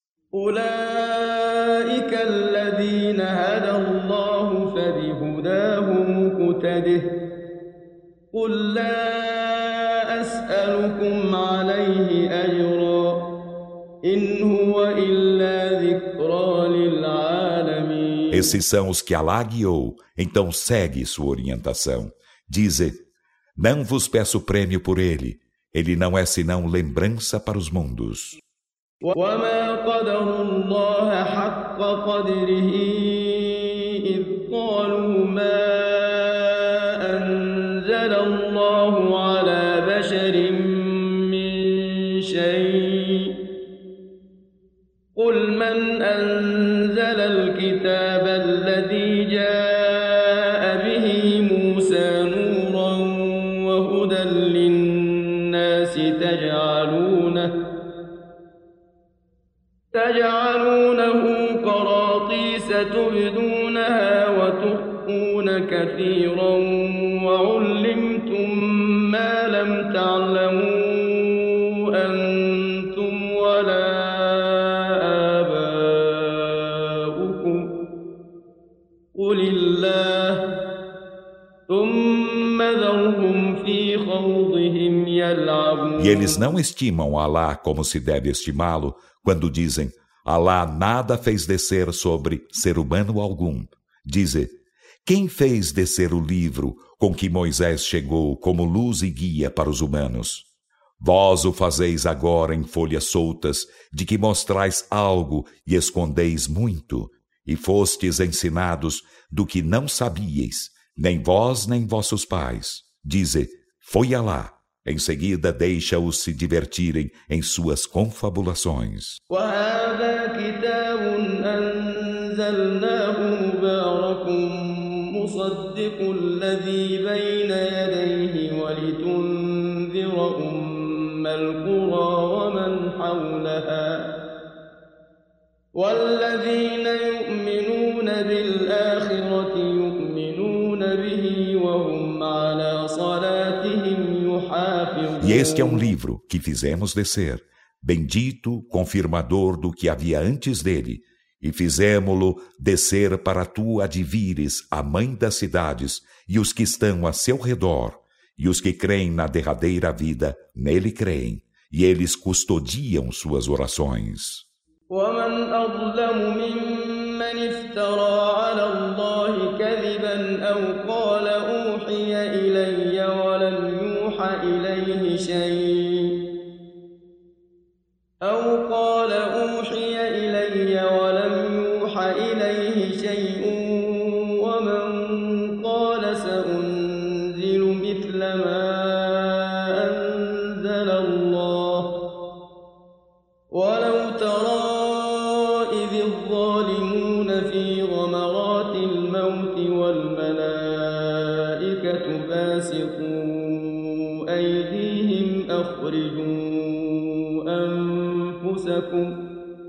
Esses são os que Alá guiou, então segue sua orientação. Dize, não vos peço prêmio por ele, ele não é senão lembrança para os mundos. قل من أنزل الكتاب الذي جاء به موسى نورا وهدى للناس تجعلونه قراطيس تبدونها وتخفون كثيرا وعلمتم ما لم تعلموا أنتم ولا E eles não estimam Alá como se deve estimá-lo quando dizem Alá nada fez descer sobre ser humano algum. Dize, quem fez descer o livro com que Moisés chegou como luz e guia para os humanos? Vós o fazeis agora em folhas soltas, de que mostrais algo e escondeis muito, e fostes ensinados do que não sabíeis, nem vós nem vossos pais. Dize, foi Alá. Em seguida, deixa-os se divertirem em suas confabulações. والذين يؤمنون بالآخرة يؤمنون به وهم على صلاتهم يحافظون. E este é um livro que fizemos descer, bendito, confirmador do que havia antes dele, e fizemo-lo descer para tu advires a mãe das cidades e os que estão a seu redor, e os que creem na derradeira vida, nele creem, e eles custodiam suas orações. ومن أظلم ممن افترى على الله كذبا أو قال أوحي إلي ولم يوحى إليه شيء ومن قال سأنزل مثل ما أنزل الله ولو ترى إذ الظالمون في غمرات الموت والملائكة باسطوا أيديهم أخرجوا أنفسكم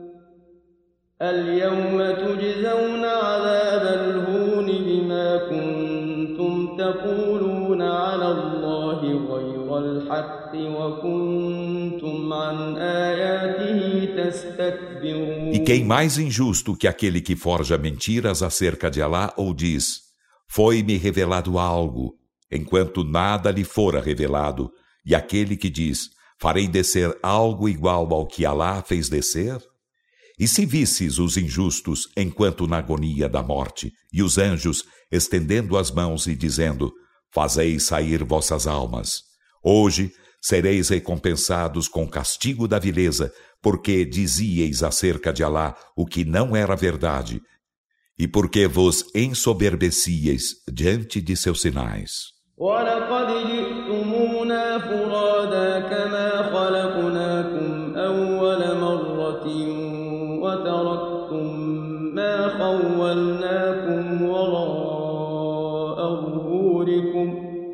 اليوم تجزون عذاب الهون بما كنتم تقولون على الله غير الحق وكنتم عن آياته تستكبرون. E quem mais injusto que aquele que forja mentiras acerca de Alá ou diz: foi-me revelado algo, enquanto nada lhe fora revelado, e aquele que diz: farei descer algo igual ao que Alá fez descer? E se visses os injustos enquanto na agonia da morte, e os anjos estendendo as mãos e dizendo: fazei sair vossas almas. Hoje sereis recompensados com o castigo da vileza, porque dizieis acerca de Alá o que não era verdade, e porque vos ensoberbecieis diante de seus sinais. وَلَقَدْ جِئْتُمُونَا فُرَادَى كَمَا خَلَقْنَاكُمْ أَوَّلَ مَرَّةٍ وَتَرَكْتُم مَّا خَوَّلْنَاكُمْ وَرَاءَ ظُهُورِكُمْ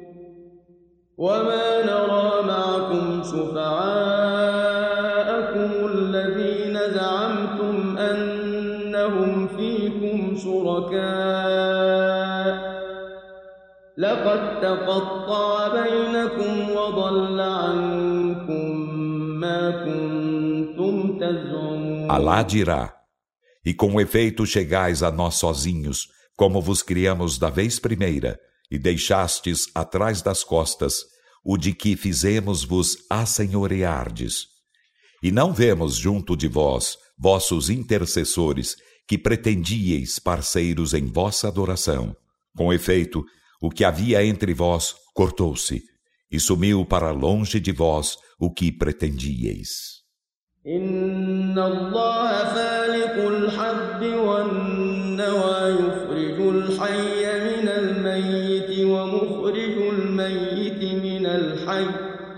وَمَا نَرَىٰ مَعَكُمْ شُفَعَاءَكُمُ الَّذِينَ زَعَمْتُمْ أَنَّهُمْ فِيكُمْ شُرَكَاءُ لقد تقطع بينكم وضل عنكم ما كنتم تزعمون. Alá dirá: e com efeito chegais a nós sozinhos, como vos criamos da vez primeira, e deixastes atrás das costas o de que fizemos-vos assenhoreardes. E não vemos junto de vós, vossos intercessores, que pretendieis parceiros em vossa adoração. Com efeito, o que havia entre vós cortou-se, e sumiu para longe de vós o que pretendieis. Inna Allah faliqul habbi wan nawa yukhrijul hayya minal mayyiti wa mukhrijul mayyiti minal hayy.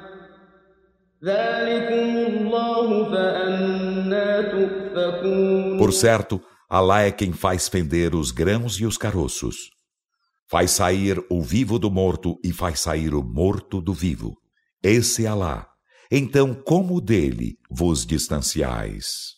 Dhalikumullahu fa anna tufakun. Por certo, Alá é quem faz fender os grãos e os caroços. Faz sair o vivo do morto e faz sair o morto do vivo. Esse é Alá. Então, como dele vos distanciais?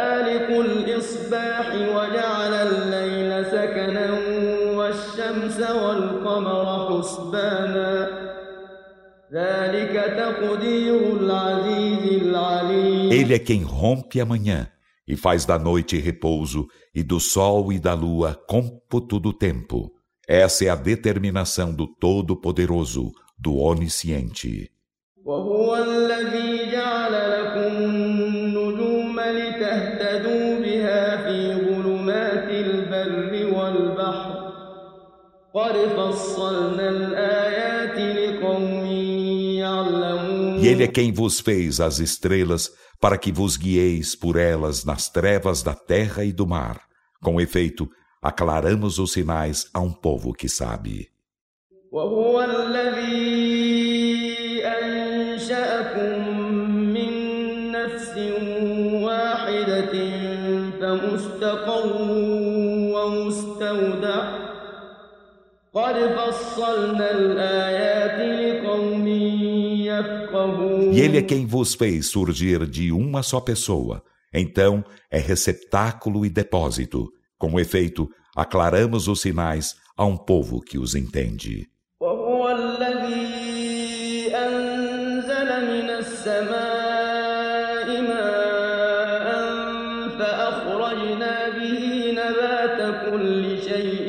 Ele é quem rompe a manhã e faz da noite repouso e do sol e da lua cômputo do tempo. Essa é a determinação do Todo-Poderoso, do Onisciente. وهو الذي جعل لكم النجوم لتهتدوا بها في ظلمات البر والبحر قد فصلنا الآيات لقوم يعلمون. E ele é quem vos fez as estrelas para que vos guieis por elas nas trevas da terra e do mar. Com efeito, aclaramos os sinais a um povo que sabe. وهو الذي أنشأكم من نفس واحدة فمستقر ومستودع قد فصلنا الآيات لقوم يفقهون. E ele é quem vos fez surgir de uma só pessoa, Então é receptáculo e depósito. Com efeito, aclaramos os sinais a um povo que os entende. وهو الذي أنزل من السماء ماء فأخرجنا به نبات كل شيء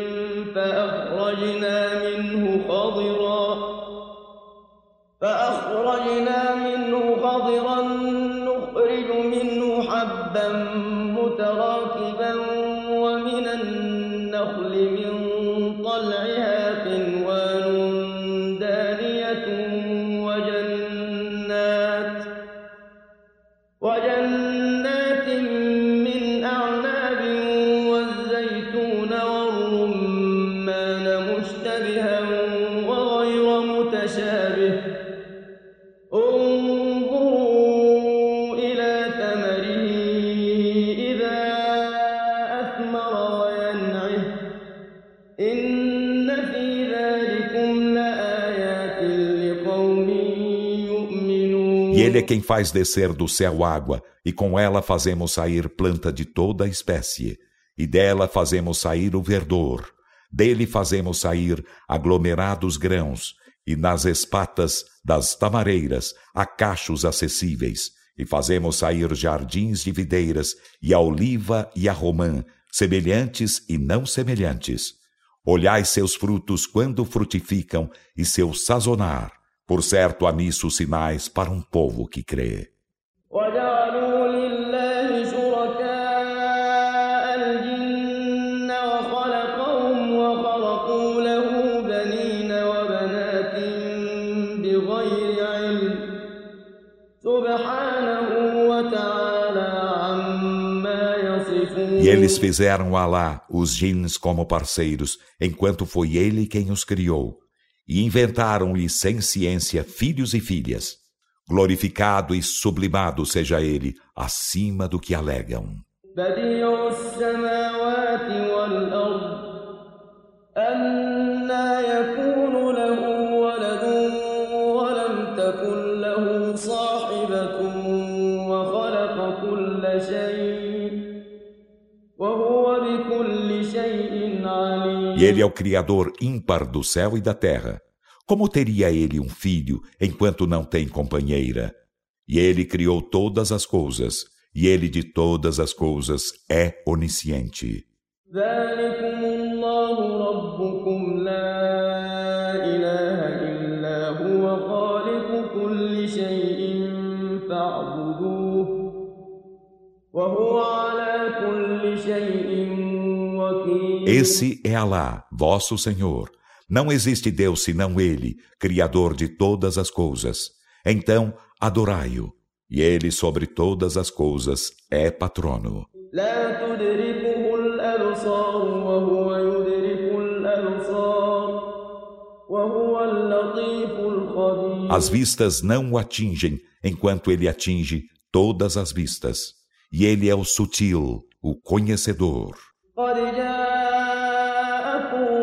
فأخرجنا منه خضرا نخرج منه حبا متراكبا ومن النخل من طلعها قنوان دانية وجنات من أعناب والزيتون والرمان مشتبها وغير متشابه انظروا إلى ثمره إذا أثمر وينعه إن في ذلكم لآيات لقوم يؤمنون. E Ele é quem faz descer do céu água, e com ela fazemos sair planta de toda a espécie, e dela fazemos sair o verdor. Dele fazemos sair aglomerados grãos, e nas espatas das tamareiras há cachos acessíveis, e fazemos sair jardins de videiras, e a oliva e a romã, semelhantes e não semelhantes. Olhai seus frutos quando frutificam, e seu sazonar. Por certo, há nisso sinais para um povo que crê. وجعلوا لله شركاء الجن وخلقهم وخرقوا له بنين وبنات بغير علم سبحانه وتعالى عما يصفون. E eles fizeram a Alá, os jins, como parceiros, enquanto foi Ele quem os criou. E inventaram-lhe sem ciência filhos e filhas. Glorificado e sublimado seja Ele, acima do que alegam. بديع السماوات والأرض أنى يكون له ولد ولم تكن له صاحبة وخلق كل شيء وهو بكل شيء عليم. E Ele é o Criador ímpar do céu e da terra. Como teria Ele um filho, enquanto não tem companheira? E Ele criou todas as coisas, e Ele de todas as coisas é onisciente. ذلكم الله ربكم لا إله إلا هو خالق كل شيء فاعبدوه وهو على كل شيء وكيل. Esse é Alá, vosso Senhor. Não existe Deus senão Ele, Criador de todas as coisas. Então, adorai-o. E Ele sobre todas as coisas é patrono. لا تدركه الأبصار وهو يدرك الأبصار وهو اللطيف الخبير. As vistas não o atingem, enquanto Ele atinge todas as vistas. E Ele é o sutil, o conhecedor. قد جاءكم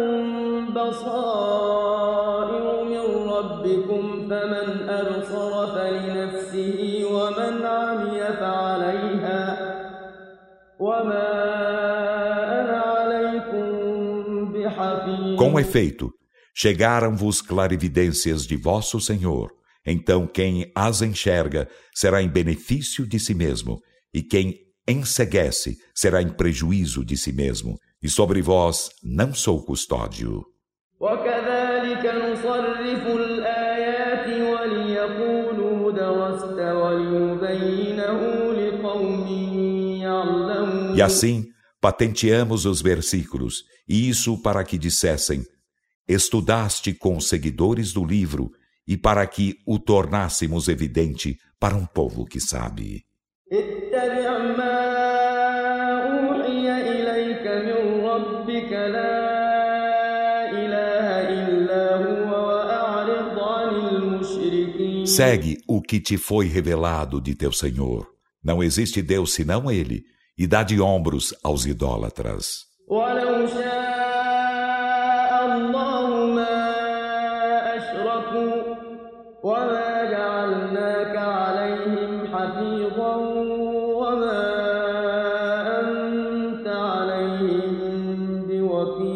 بصائر من ربكم فمن أبصر فلنفسه ومن عمي فعليها وما أنا عليكم بحفيظ. Com efeito, chegaram-vos clarividências de vosso Senhor. Então quem as enxerga será em benefício de si mesmo, e quem enceguece será em prejuízo de si mesmo, e sobre vós não sou custódio. وكذلك نصرف الآيات وليقولوا درست وليبينه لقوم يعلمون. E assim patenteamos os versículos, e isso para que dissessem: estudaste com os seguidores do livro, e para que o tornássemos evidente para um povo que sabe. اتبع ما أوحي إليك من ربك لا إله إلا هو وأعرض عن المشركين. Segue o que te foi revelado de teu Senhor. Não existe Deus senão Ele, e dá de ombros aos idólatras. ولو شاء الله ما أشركوا وما جعلناك عليهم حفيظا وما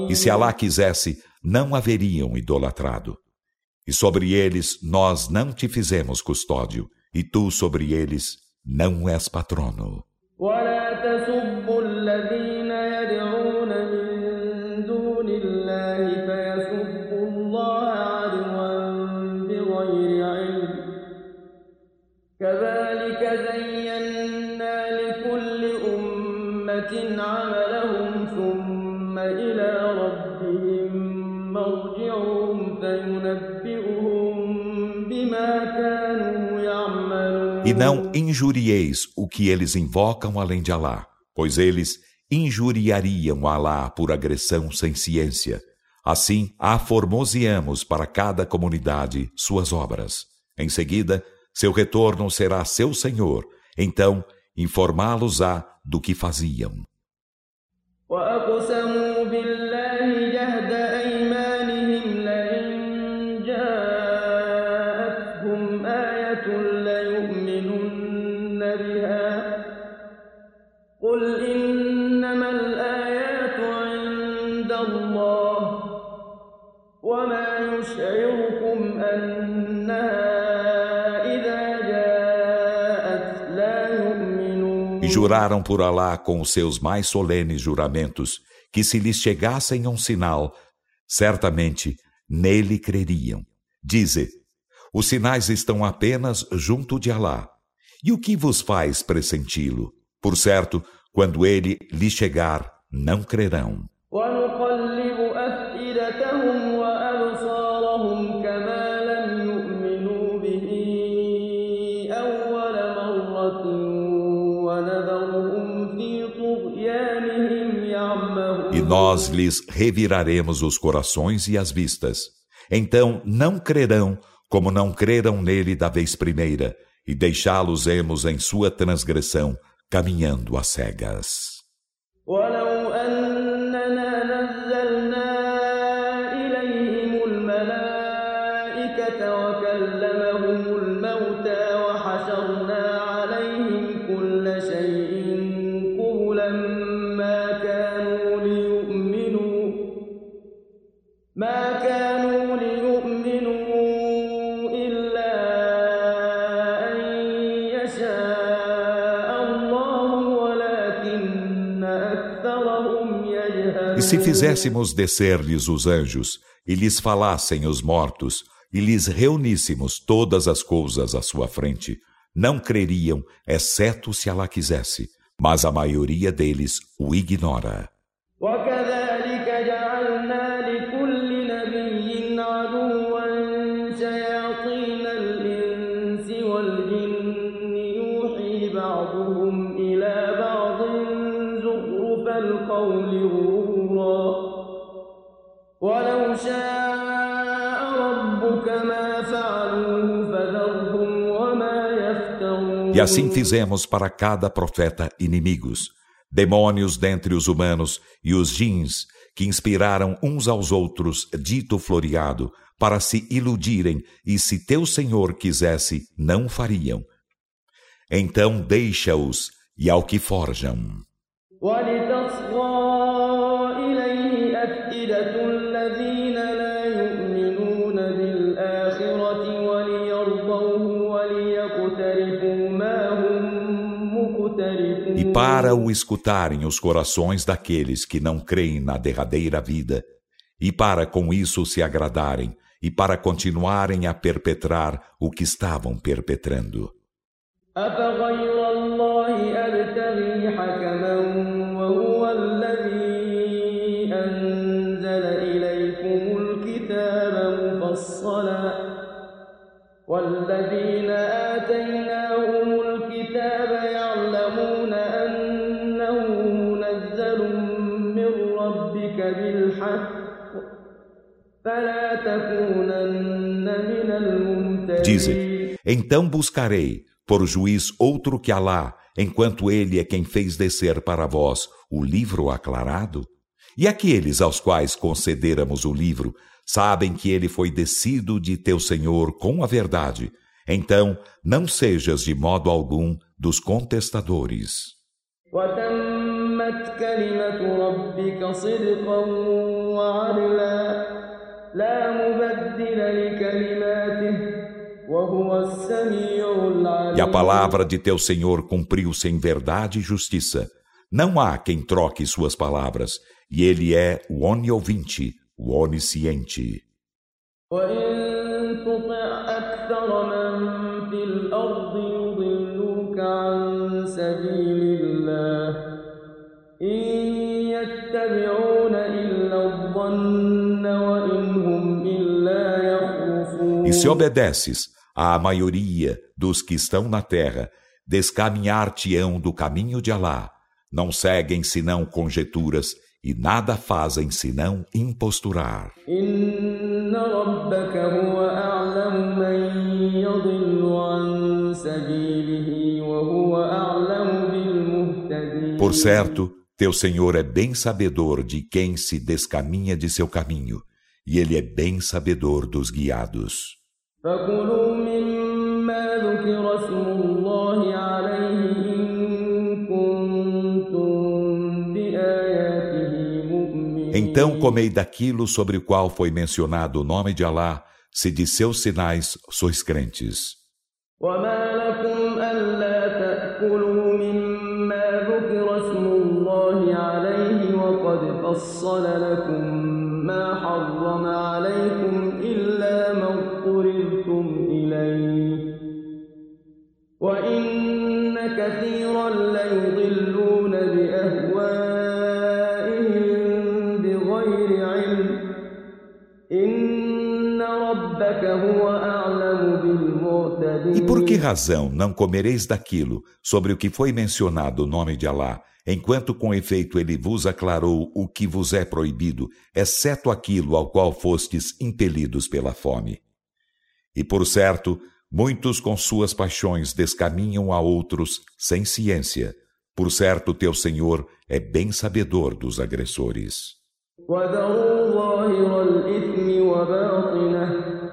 E se Alá quisesse, não haveriam idolatrado. E sobre eles nós não te fizemos custódio, e tu sobre eles não és patrono. ولا تسبوا الذين يدعون من دون الله فيسبوا الله عدوا بغير علم كذلك زينا لكل أمة عملهم ثم إلى ربهم مرجعهم فينبئهم بما كانوا يعملون. E não injurieis o que eles invocam além de Alá, pois eles injuriariam Alá por agressão sem ciência. Assim, aformoseamos para cada comunidade suas obras. Em seguida, seu retorno será seu Senhor, então informá-los-á do que faziam. وأقسموا بالله جهد أيمانهم لئن جاءتهم آية ليؤمنن بها قل إنما الآيات عند الله وما يشعركم أنها إذا جاءت لا يؤمنون. E juraram por Alá com os seus mais solenes juramentos que se lhes chegassem um sinal, certamente nele creriam. Dize, os sinais estão apenas junto de Alá. E o que vos faz pressenti-lo? Por certo, quando ele lhes chegar, não crerão. ونقلب أفئدتهم وأبصارهم كما لم يؤمنوا به أول مرة ونذرهم في طغيانهم يعمهون. E nós lhes reviraremos os corações e as vistas. Então não crerão como não creram nele da vez primeira, e deixá-los-emos em sua transgressão, caminhando às cegas. ولو أننا نزلنا إليهم الملائكة وكلمهم الموتى وحشرنا عليهم كل شيء قبلا ما كانوا ليؤمنوا إلا أن يشاء الله ولكن أكثرهم يجهلون. E se fizéssemos descer-lhes os anjos, e lhes falassem os mortos, e lhes reuníssemos todas as coisas à sua frente, não creriam, exceto se Alá quisesse, mas a maioria deles o ignora. وكذلك جعلنا لكل نبي عدوا شياطين الإنس والجن يوحي بعضهم إلى بعض زخرف القول غرورا ولو شاء ربك ما فعلوه فذرهم وما يفترون. E assim fizemos para cada profeta inimigos, demônios dentre os humanos e os jins, que inspiraram uns aos outros dito floreado, para se iludirem, e se teu Senhor quisesse, não fariam. Então deixa-os, e ao que forjam. ولتصغى إليه أفئدة الذين لا يؤمنون بالآخرة وليرضوه وليقترفوا ما هم مقترفون. E para o escutarem os corações daqueles que não creem na derradeira vida, e para com isso se agradarem, e para continuarem a perpetrar o que estavam perpetrando. أفغير الله أبتغي حكما وهو الذي أنزل إليكم الكتاب مفصلا والذين آتيناهم الكتاب يعلمون أنه منزل من ربك بالحق فلا تكونن من الممترين. Dize, então buscarei por juiz outro que Alá, enquanto ele é quem fez descer para vós o livro aclarado? E aqueles aos quais concederamos o livro sabem que ele foi descido de teu Senhor com a verdade. Então, não sejas de modo algum dos contestadores. وتمت وتمت كلمة ربك صدقا وعدلا لا مبدل لكلماته وهو السميع E a العليم. palavra de teu Senhor cumpriu-se em verdade e justiça. Não há quem troque suas palavras, e Ele é o oniovinte, o onisciente. وإن تطع أكثر من في الأرض يضلوك عن سبيل الله إن يتبعون إلا الظن وإن هم إلا يخرصون. E se obedeces à maioria dos que estão na terra, descaminhar-te-ão do caminho de Alá. Não seguem senão conjecturas e nada fazem senão imposturar. إن ربك هو أعلم من يضل عن سبيله وهو أعلم بالمهتدين. Por certo, teu Senhor é bem sabedor de quem se descaminha de seu caminho, e Ele é bem sabedor dos guiados. فكلوا مما ذكر اسم الله عليه إن كنتم بآياته مؤمنين. Então comei daquilo sobre o qual foi mencionado o nome de Alá, se de seus sinais sois crentes. وما لكم ألا تأكلوا مما ذكر اسم الله عليه وقد فصل لكم ما حرم عليكم إلا ما اضطررتم إليه وإن كثيرا ليضلون بأهوائهم بغير علم إن ربك هو أعلم بالمعتدين. E por que razão não comereis daquilo sobre o que foi mencionado o nome de Alá, enquanto com efeito ele vos aclarou o que vos é proibido, exceto aquilo ao qual fostes impelidos pela fome? E por certo, muitos com suas paixões descaminham a outros sem ciência. Por certo, teu Senhor é bem sabedor dos agressores. وذروا ظاهر الإثم وباطنه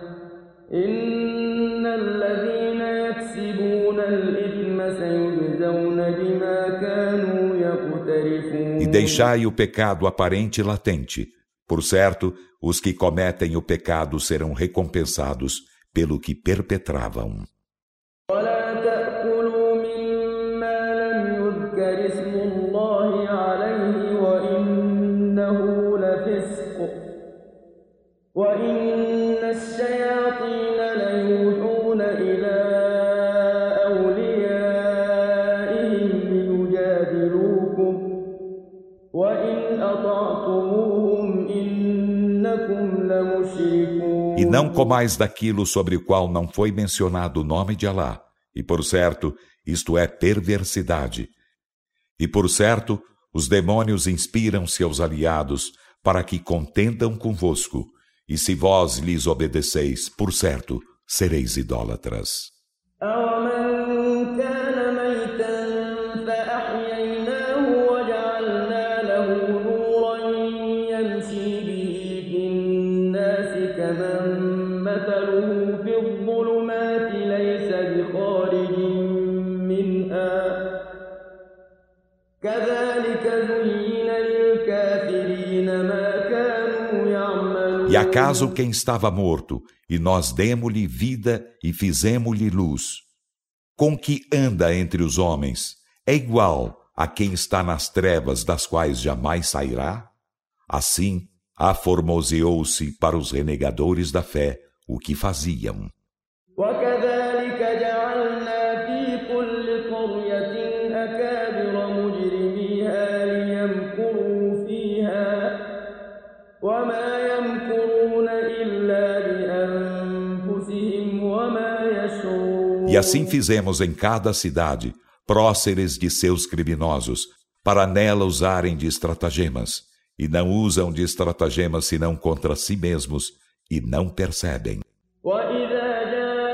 إن الذين يكسبون الإثم سيجزون بما كانوا يقترفون. E deixai o pecado aparente e latente. Por certo, os que cometem o pecado serão recompensados pelo que perpetravam. ولا تأكلوا مما لم يذكر اسم الله عليه وإنه لفسق وإن الشياطين ليوحون إلى أوليائهم ليجادلوكم وإن أطعتموهم إنكم لمشركون. E não comais daquilo sobre o qual não foi mencionado o nome de Alá. E por certo, isto é perversidade. E por certo, os demônios inspiram seus aliados para que contendam convosco. E se vós lhes obedeceis, por certo, sereis idólatras. أَوَمَنْ كَانَ مَيْتًا فَأَحْيَيْنَاهُ وَجَعَلْنَا لَهُ نُورًا يَمْشِي بِهِ فِي النَّاسِ كَمَنْ مَثَلُهُ فِي الظُّلُمَاتِ لَيْسَ بِخَارِجٍ مِنْهَا كَذَلِكَ زُيِّنَ لِلْكَافِرِينَ مَا كَانُوا يَعْمَلُونَ. E acaso quem estava morto, e nós demo-lhe vida e fizemo-lhe luz, com que anda entre os homens, é igual a quem está nas trevas das quais jamais sairá? Assim, aformoseou-se para os renegadores da fé o que faziam. وكذلك جعلنا في كل قرية أكابر مجرميها ليمكروا فيها وما يمكرون إلا بأنفسهم وما يشعرون. E assim fizemos em cada cidade próceres de seus criminosos, para nela usarem de estratagemas, e não usam de estratagemas senão contra si mesmos, e não percebem. وإذا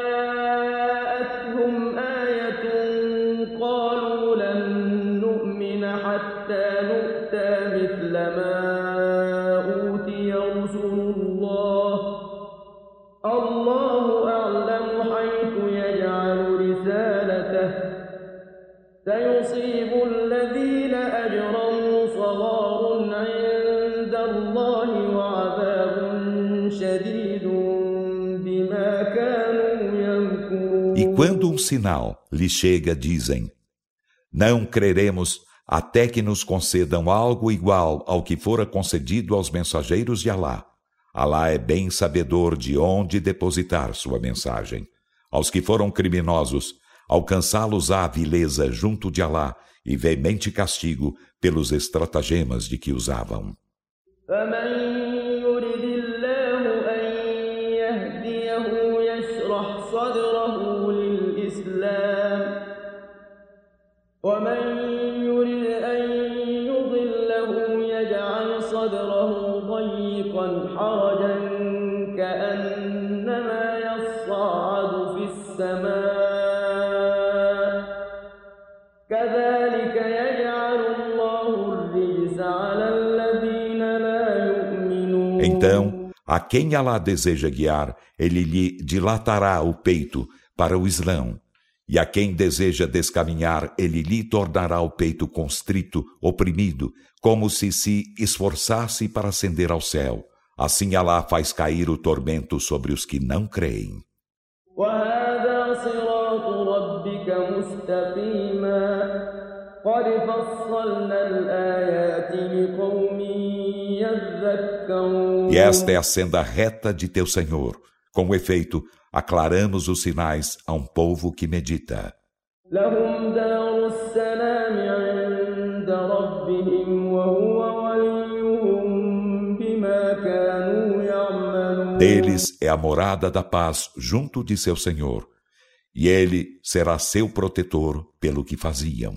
جاءتهم آية قالوا لن نؤمن حتى نؤتى مثل ما أوتي رسل الله الله أعلم حيث يجعل رسالته سيصيب الذين أجرموا شديد بما كانوا يمكرون. E quando um sinal lhe chega, dizem: não creremos até que nos concedam algo igual ao que fora concedido aos mensageiros de Alá. Alá é bem sabedor de onde depositar sua mensagem. Aos que foram criminosos, alcançá-los-á a vileza junto de Alá e veemente castigo pelos estratagemas de que usavam. Então, a quem Alá deseja guiar, ele lhe dilatará o peito para o Islão. E a quem deseja descaminhar, ele lhe tornará o peito constrito, oprimido, como se esforçasse para ascender ao céu. Assim Alá faz cair o tormento sobre os que não creem. E esta é a senda reta de teu Senhor. Com efeito, aclaramos os sinais a um povo que medita. Deles é a morada da paz junto de seu Senhor, e ele será seu protetor pelo que faziam.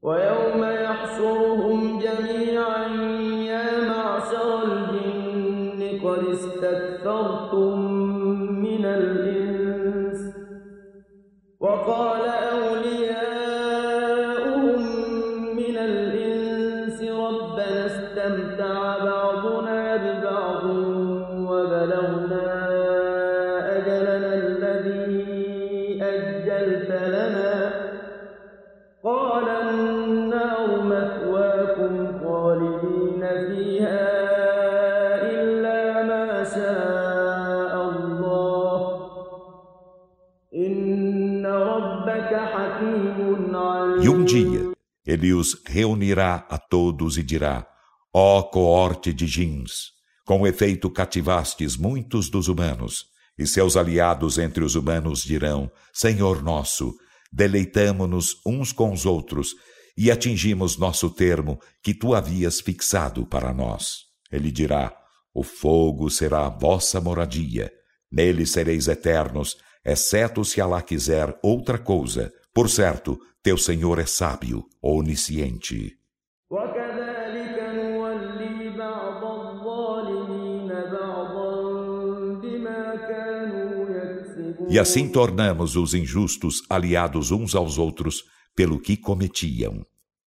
E um dia ele os reunirá a todos e dirá: ó coorte de djinns, com efeito cativastes muitos dos humanos, e seus aliados entre os humanos dirão: Senhor nosso, deleitamo-nos uns com os outros e atingimos nosso termo que tu havias fixado para nós. Ele dirá: o fogo será a vossa moradia, nele sereis eternos, exceto se Alá quiser outra coisa. Por certo, teu Senhor é sábio, onisciente. E assim tornamos os injustos aliados uns aos outros pelo que cometiam.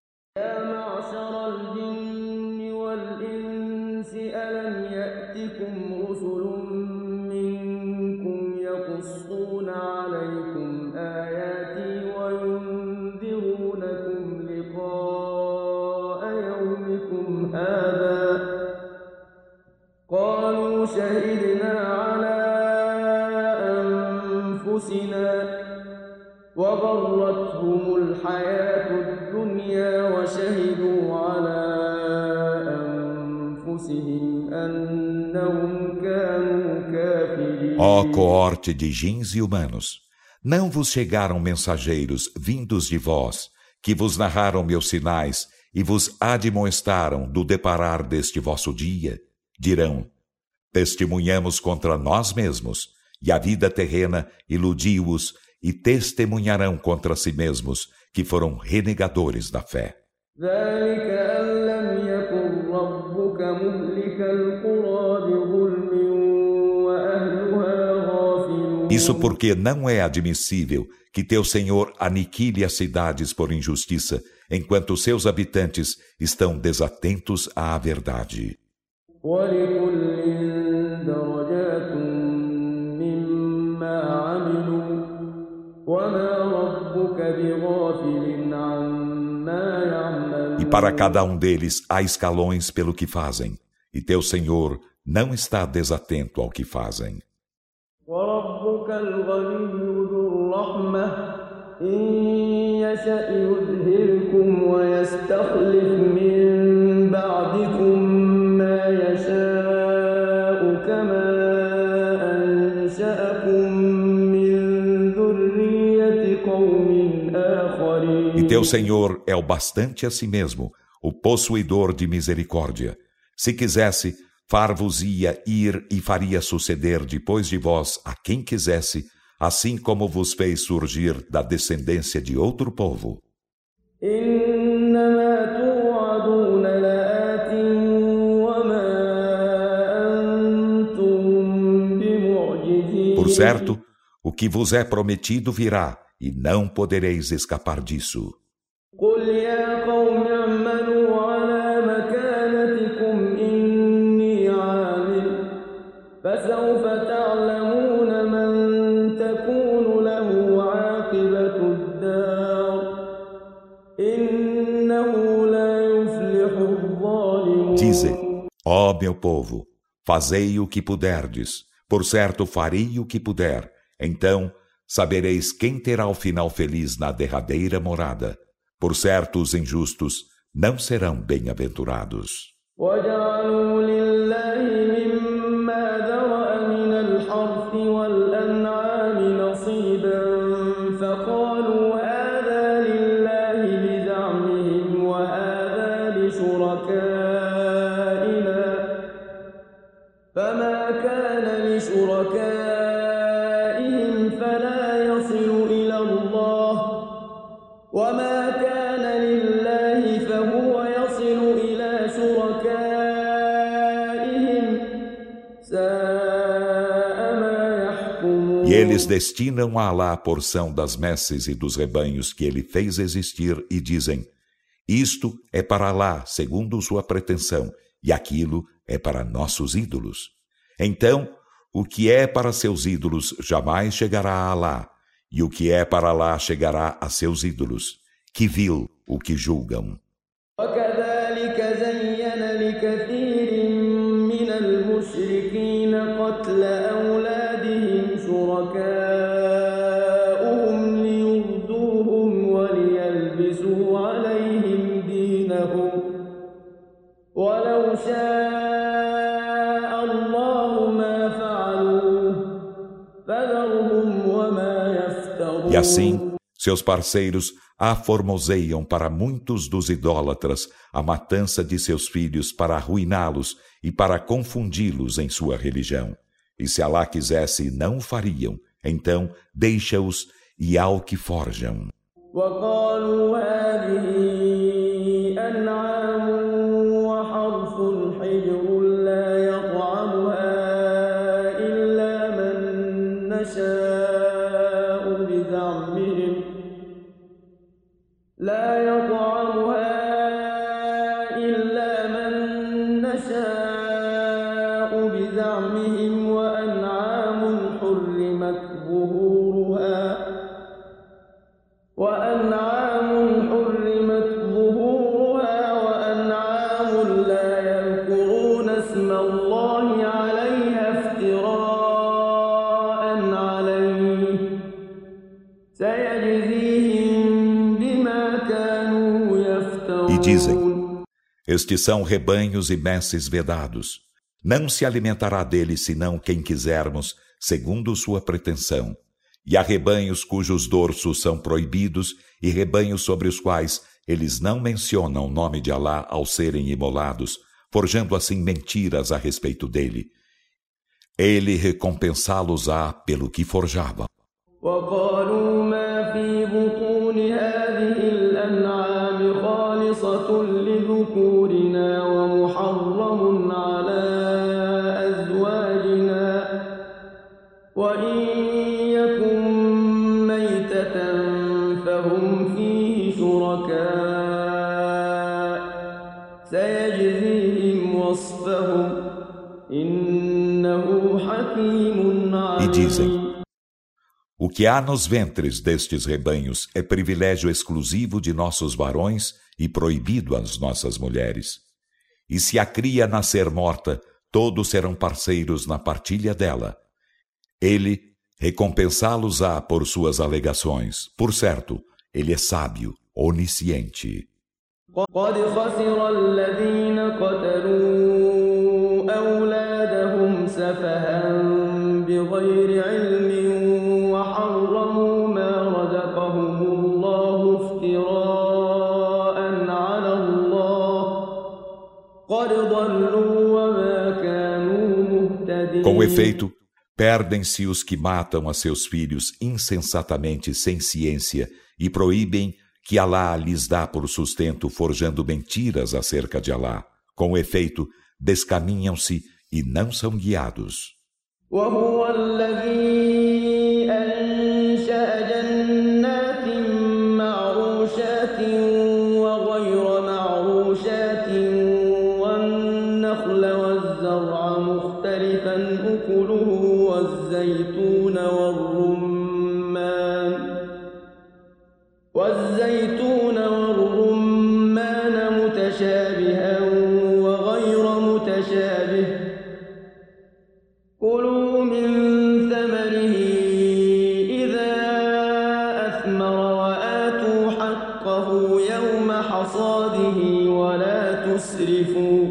Ó coorte de djinns e humanos, não vos chegaram mensageiros vindos de vós, que vos narraram meus sinais e vos admoestaram do deparar deste vosso dia? Dirão: testemunhamos contra nós mesmos, e a vida terrena iludiu-os, e testemunharão contra si mesmos, que foram renegadores da fé. Isso porque não é admissível que teu Senhor aniquile as cidades por injustiça, enquanto seus habitantes estão desatentos à verdade. E para cada um deles há escalões pelo que fazem, e teu Senhor não está desatento ao que fazem. وربك الغني ذو الرحمة إن يشأ يذهبكم ويستخلف من بعدكم ما يشاء كما أنشأكم من ذرية قوم آخرين. E teu Senhor é o bastante a si mesmo, o possuidor de misericórdia. Se quisesse, far-vos-ia ir e faria suceder depois de vós a quem quisesse, assim como vos fez surgir da descendência de outro povo. Por certo, o que vos é prometido virá, e não podereis escapar disso. فسوف تعلمون من تكون له عاقبة الدار إنه لا يفلح الظالمون. Dize, ó meu povo, fazei o que puderdes, por certo farei o que puder, então sabereis quem terá o final feliz na derradeira morada. Por certo os injustos não serão bem-aventurados. وجعلوا لله مما ذرأ من الحرث والأنعام نصيبا فقالوا هذا لله بزعمهم وهذا لشركائنا فما كان لشركائهم فلا يصل إلى الله وما كان لله فهو يصل إلى شركائهم ساء ما يحكمون. E eles destinam a Alá a porção das messes e dos rebanhos que ele fez existir e dizem: isto é para Alá, segundo sua pretensão, e aquilo é para nossos ídolos. Então, o que é para seus ídolos jamais chegará a Alá, e o que é para Alá chegará a seus ídolos. Que vil o que julgam. وكذلك زين لكثير من المشركين قتل أولادهم شركاؤهم ليردوهم وليلبسوا عليهم دينهم ولو شاء الله ما فعلوه فذرهم وما يفترون. E assim, seus parceiros aformoseiam para muitos dos idólatras a matança de seus filhos para arruiná-los e para confundi-los em sua religião. E se Alá quisesse, não o fariam. Então, deixa-os e ao que forjam. وقالوا هذه أنعام وحرث حجر لا يطعمها إلا من نشاء بزعمهم لا يطعمها إلا من نشاء بزعمهم وأنعام حرمت ظهورها وأنعام لا يذكرون اسم الله عليها افتراء عليه سيجزيهم بما كانوا يفترون. E dizem, estes são rebanhos e messes vedados. Não se alimentará deles senão quem quisermos, segundo sua pretensão. E há rebanhos cujos dorsos são proibidos e rebanhos sobre os quais eles não mencionam o nome de Alá ao serem imolados, forjando assim mentiras a respeito dele. Ele recompensá-los-á pelo que forjavam. وقالوا ما في بطون هذه الأنعام خالصة لذكورنا ومحرم على أزواجنا وإن يكن ميتة فهم فيه شركاء سيجزيهم وصفهم إنه حكيم E dizem, عليم. o que há nos ventres destes rebanhos é privilégio exclusivo de nossos varões e proibido às nossas mulheres. E se a cria nascer morta, todos serão parceiros na partilha dela. Ele recompensá-los-á por suas alegações. Por certo, ele é sábio, onisciente. قد خسر الذين قتلوا أولادهم سفها بغير علم وحرموا ما رزقهم الله افتراء على الله قد ضلوا وما كانوا مهتدين. Com efeito, perdem-se os que matam a seus filhos insensatamente sem ciência e proíbem que Alá lhes dá por sustento forjando mentiras acerca de Alá. Com efeito, descaminham-se e não são guiados. وهو الذي أنشأ جنات معروشات وغير معروشات والنخل والزرع مختلفا أكله والزيتون والرمان متشابها وغير متشابه كلوا من ثمره إذا أثمر وآتوا حقه يوم حصاده ولا تسرفوا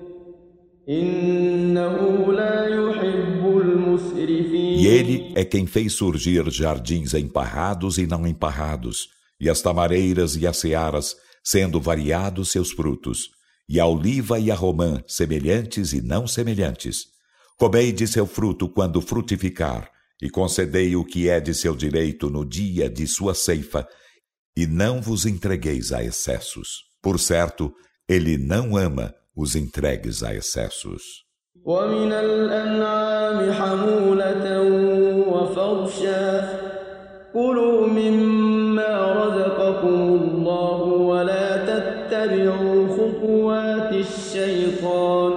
إنه لا يحب المسرفين. E ele é quem fez surgir jardins emparrados e não emparrados, e as tamareiras e as searas, sendo variados seus frutos, e a oliva e a romã, semelhantes e não semelhantes. Comei de seu fruto quando frutificar, e concedei o que é de seu direito no dia de sua ceifa, e não vos entregueis a excessos. Por certo, ele não ama os entregues a excessos. ومن الأنعام حمولة وفرشا كلوا مما رزقكم الله ولا تتبعوا خطوات الشيطان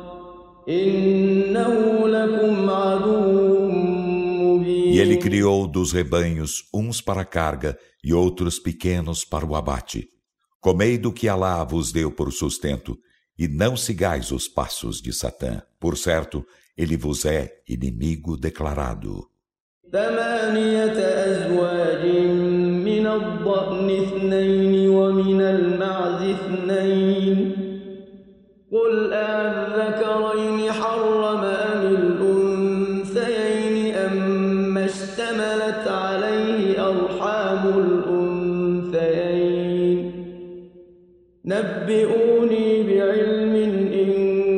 إنه لكم عدو مبين. E ele criou dos rebanhos uns para a carga e outros pequenos para o abate. Comei do que Alá vos deu por sustento e não sigais os passos de Satã. Por certo, ele vos é inimigo declarado. 8 أزواج من الضأن 2 ومن المعز 2 قل أذكرين حرم أم الأنثيين أما اشتملت عليه أرحام الأنثيين نبئوني بعلم إن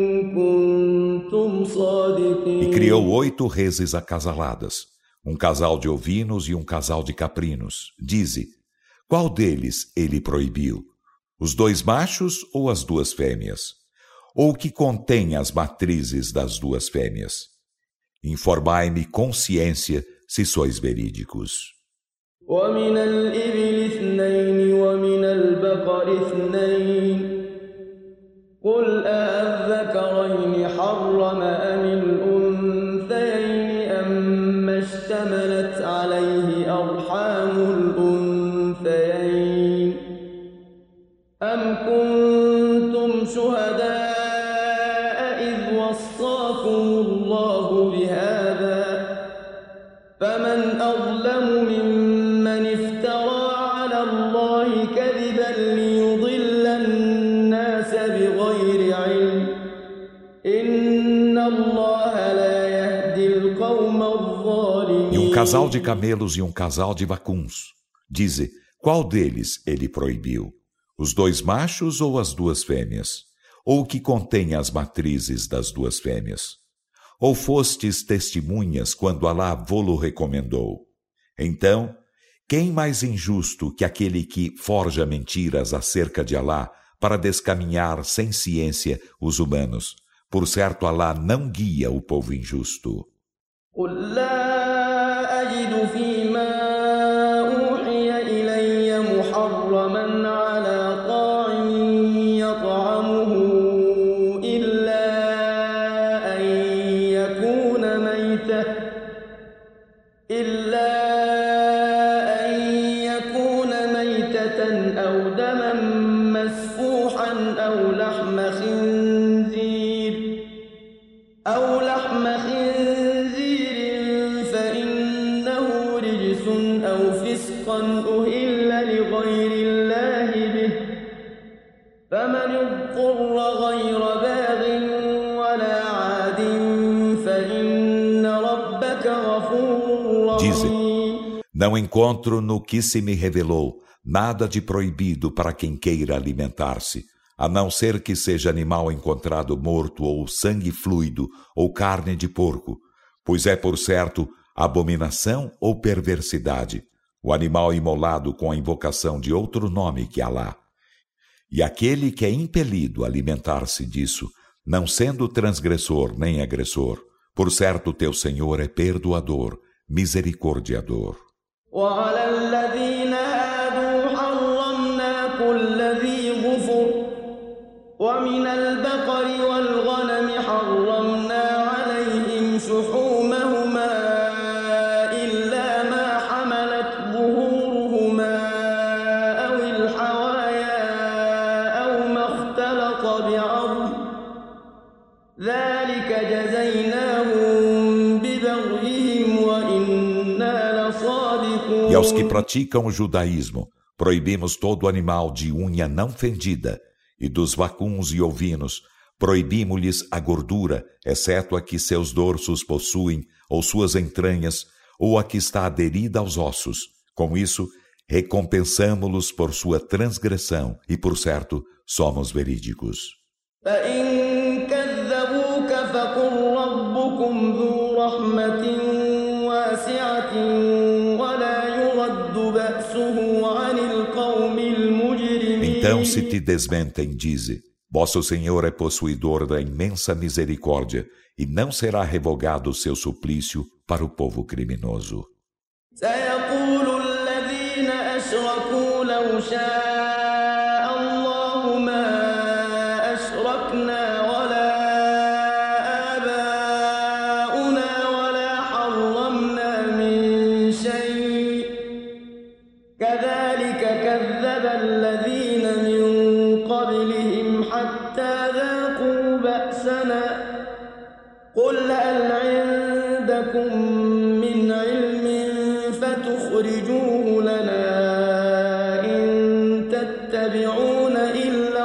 كنتم صادقين. E criou 8 reses acasaladas, um casal de ovinos e um casal de caprinos. Dize, qual deles ele proibiu? Os 2 machos ou as 2 fêmeas? Ou o que contém as matrizes das 2 fêmeas? Informai-me com ciência se sois verídicos. ومن الإبل 2 ومن البقر 2 قل أذكرين حرم أم الأنثيين أما اشتملت عليه أرحام الأنثيين أم كنتم شهداء إذ وصاكم الله بهذا فمن أظلم ممن افترى على الله كذبا ليضل الناس بغير علم إن الله لا يهدي القوم الظالمين. E um casal de camelos e um casal de vacuns. Dize, qual deles ele proibiu? Os 2 machos ou as 2 fêmeas? Ou o que contém as matrizes das 2 fêmeas? Ou fostes testemunhas quando Alá vô-lo recomendou? Então, quem mais injusto que aquele que forja mentiras acerca de Alá para descaminhar sem ciência os humanos? Por certo, Alá não guia o povo injusto. قل لا أجد فيما أوحي إلي محرما على طاعم يطعمه إلا أن يكون ميتة أو دما مسفوحا أو لحم خنزير أو لحم خنزير فإنه رجس أو فسقا أهل لغير الله به فمن اضطر غير باغ ولا عاد فإن ربك غفور رحيم. Não encontro no que se me revelou nada de proibido para quem queira alimentar-se, a não ser que seja animal encontrado morto ou sangue fluido ou carne de porco, pois é por certo abominação ou perversidade, o animal imolado com a invocação de outro nome que Alá. E aquele que é impelido a alimentar-se disso, não sendo transgressor nem agressor, por certo teu Senhor é perdoador, misericordiador. وعلى الذين هادوا حرمنا كل ذي ظفر ومن البقر والغنم حرمنا عليهم شحومهما إلا ما حملت ظهورهما أو الحوايا أو ما اختلط بعظم ذلك جزيناهم ببغيهم وإنا لصادقون. E aos que praticam o judaísmo, proibimos todo animal de unha não fendida, e dos vacuns e ovinos, proibimos-lhes a gordura, exceto a que seus dorsos possuem, ou suas entranhas, ou a que está aderida aos ossos. Com isso, recompensamo-los por sua transgressão, e por certo, somos verídicos. فإن كذبوك فقل ربكم ذو رحمة واسعة ولا يرد بأسه عن القوم المجرمين. Então se te desmentem, dize, vosso Senhor é possuidor da imensa misericórdia, e não será revogado o seu suplício para o povo criminoso. سيقول الذين أشركوا لو شاء الله ما أشركنا ولا آباؤنا ولا حرمنا من شيء كذلك كذب الذين من قبلهم حتى ذاقوا بأسنا قل هل عندكم من علم فتخرجوه لنا إن تتبعون إلا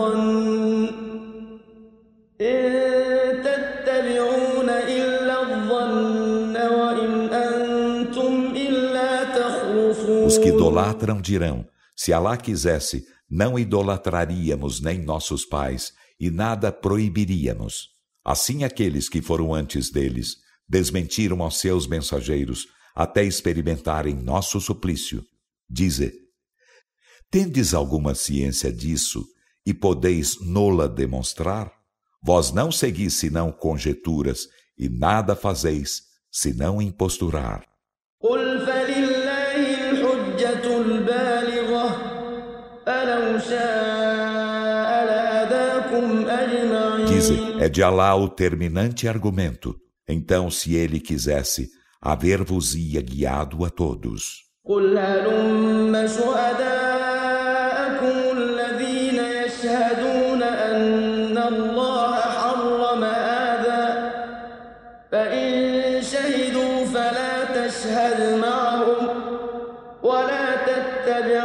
الظن وإن أنتم إلا تخرصون. Os que idolatram dirão, se Alá quisesse, não idolatraríamos nem nossos pais, e nada proibiríamos. Assim aqueles que foram antes deles desmentiram aos seus mensageiros até experimentarem nosso suplício. Dize, tendes alguma ciência disso e podeis nola demonstrar? Vós não seguis senão conjecturas e nada fazeis senão imposturar. قل فلله الحجة البالغة فلو شاء لهداكم أجمعين. Dize, é de Alá o terminante argumento. Então, se ele quisesse, haver-vos-ia guiado a todos. قل هلم شهداءكم الذين يشهدون أن الله حرم هذا فإن شهدوا فلا تشهد معهم ولا تتبع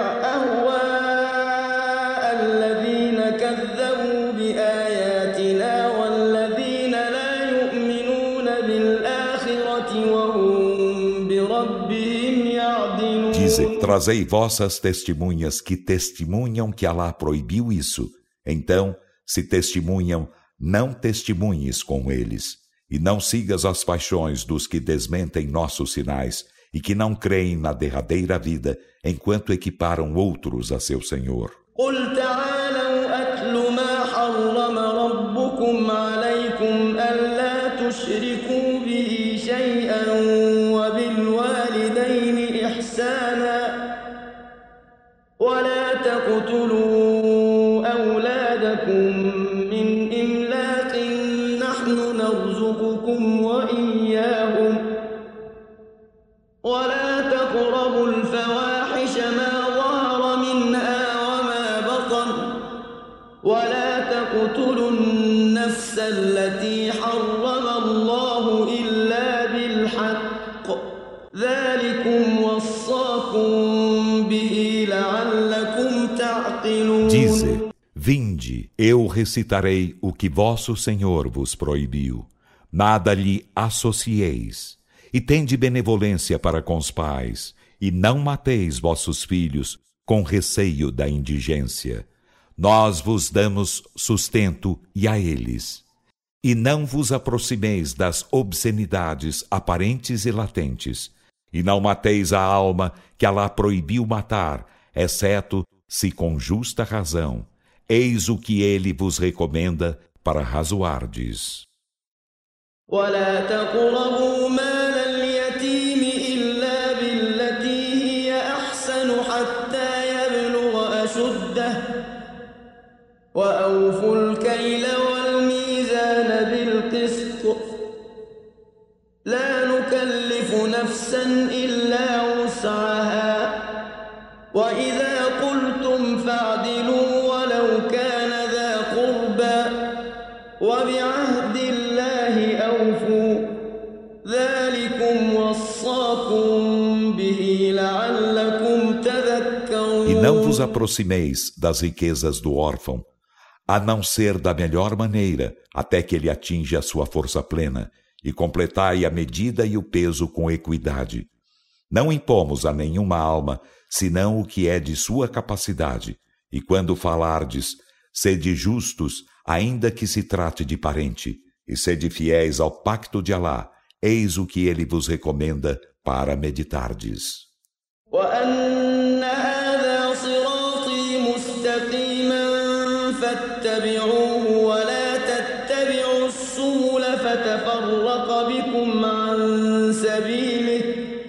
أهواء الذين كذبوا بآياتنا والذين لا يؤمنون بالآخرة وهم بربهم يعدلون. Dize, trazei vossas testemunhas que testemunham que Alá proibiu isso. Então, se testemunham, não testemunhes com eles. E não sigas as paixões dos que desmentem nossos sinais e que não creem na derradeira vida enquanto equiparam outros a seu Senhor. قل تعالوا أتل ما حرم ربكم عليكم ألا تشركوا به شيئا وبالوالدين إحسانا ولا تقتلوا أولادكم من إملاق نحن نرزقكم وإياهم ولا تقربوا الفواحش ما ظهر منها وما بطن ولا تقتلوا النفس التي حرم ذلكم وصاكم به لعلكم تعقلون. Dize, vinde, eu recitarei o que vosso Senhor vos proibiu. Nada lhe associeis. E tende benevolência para com os pais, e não mateis vossos filhos com receio da indigência. Nós vos damos sustento e a eles. E não vos aproximeis das obscenidades aparentes e latentes, e não mateis a alma que Alá proibiu matar, exceto se com justa razão. Eis o que ele vos recomenda para razoardes. ولا تقربوا مال اليتيم إلا بالتي هي أحسن حتى يبلغ أشده وأوفوا الكيل والميزان بالقسط لا نكلف نفسا إلا وسعها وإذا قلتم فاعدلوا ولو كان ذا قربى وبعهد الله أوفوا ذلكم وصاكم به لعلكم تذكرون. E não vos aproximeis das riquezas do órfão, a não ser da melhor maneira, até que ele atinja a sua força plena, e completai a medida e o peso com equidade. Não impomos a nenhuma alma, senão o que é de sua capacidade, e quando falardes, sede justos, ainda que se trate de parente, e sede fiéis ao pacto de Alá, eis o que ele vos recomenda para meditardes. وأن هذا صراطي مستقيما فاتبعوه ولا تتبعوا السبل فتفرق بكم عن سبيله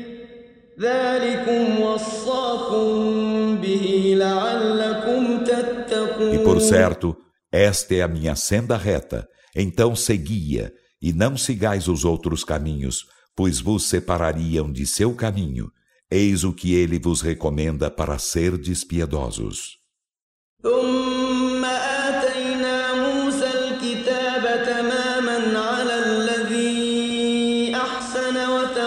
ذلكم وصاكم به لعلكم تتقون. E por certo, esta é a minha senda reta, então segui-a, e não sigais os outros caminhos, pois vos separariam de seu caminho. Eis o que ele vos recomenda para serdes piedosos. ثم آتينا موسى الكتاب تماما على الذي أحسن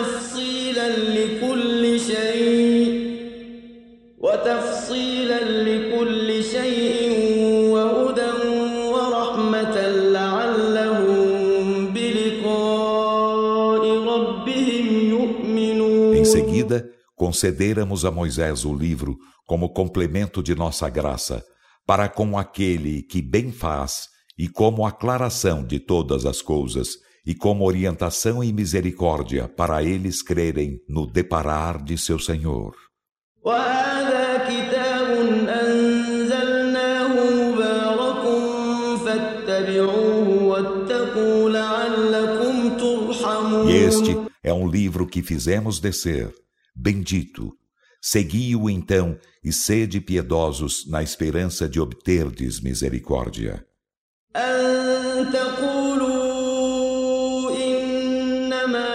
وتفصيلا لكل شيء وهدى ورحمة لعلهم بلقاء ربهم يؤمنون. Em seguida, concederamos a Moisés o livro como complemento de nossa graça, para com aquele que bem faz e como aclaração de todas as coisas, e como orientação e misericórdia para eles crerem no deparar de seu Senhor. وهذا كتاب أنزلناه مبارك فاتبعوه واتقوا لعلكم ترحمون. E este é um livro que fizemos descer, bendito. Segui-o então e sede piedosos na esperança de obterdes misericórdia. أن تقولوا إنما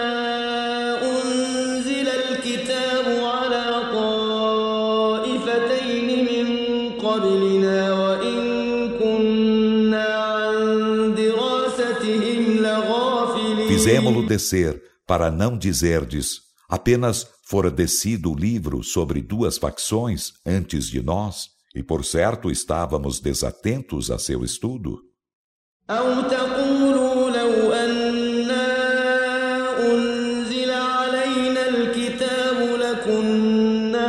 أنزل الكتاب على طائفتين من قبلنا وإن كنا عن دراستهم لغافلين. Fizemo-lo descer para não dizerdes, apenas fora descido o livro sobre duas facções antes de nós, e por certo estávamos desatentos a seu estudo. أو تقولوا لو أنا أنزل علينا الكتاب لكنا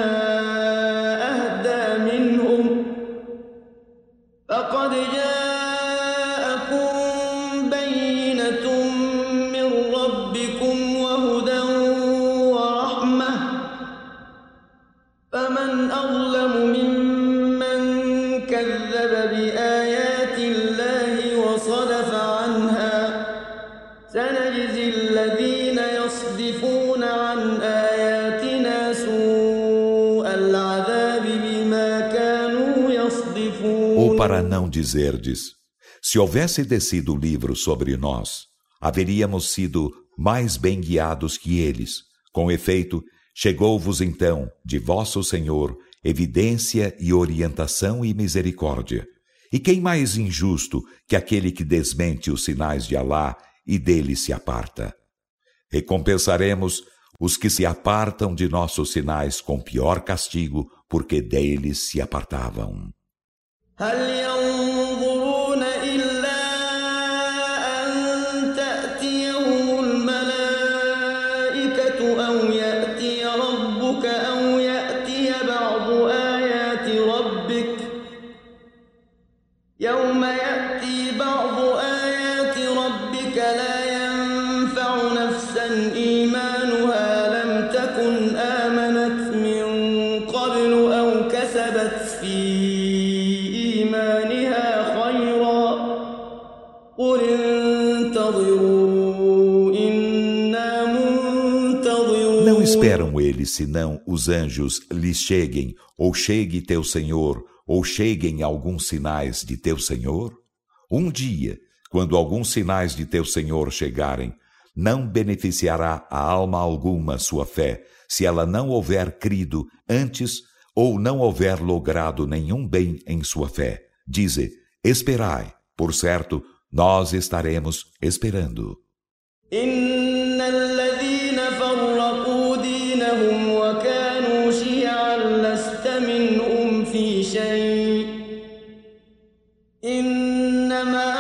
أهدى منهم فقد جاءكم بينة من ربكم وهدى ورحمة فمن أظلم ممن كذب بآيات الله وصدف عنها سنجزي الذين يصدفون عن آياتنا سوء العذاب بما كانوا يصدفون. Ou para não dizerdes, se houvesse descido o livro sobre nós, haveríamos sido mais bem guiados que eles. Com efeito, chegou-vos então, de vosso Senhor, evidência e orientação e misericórdia. E quem mais injusto que aquele que desmente os sinais de Alá e dele se aparta? Recompensaremos os que se apartam de nossos sinais com pior castigo, porque deles se apartavam. هل ينظرون إلا أن تأتيهم الملائكة أو يأتي ربك أو يأتي بعض آيات ربك يوم يأتي بعض آيات ربك لا ينفع نفسا إيمانها لم تكن آمنت من قبل أو كسبت في إيمانها خيرا قل انتظروا إنا منتظرون. Não esperam eles senão os anjos lhes cheguem, ou chegue teu Senhor, ou cheguem alguns sinais de teu Senhor? Um dia, quando alguns sinais de teu Senhor chegarem, não beneficiará a alma alguma sua fé, se ela não houver crido antes ou não houver logrado nenhum bem em sua fé. Dize, esperai, por certo, nós estaremos esperando. إن الذين فرقوا دينهم وكانوا شيعا لست منهم في شيء إنما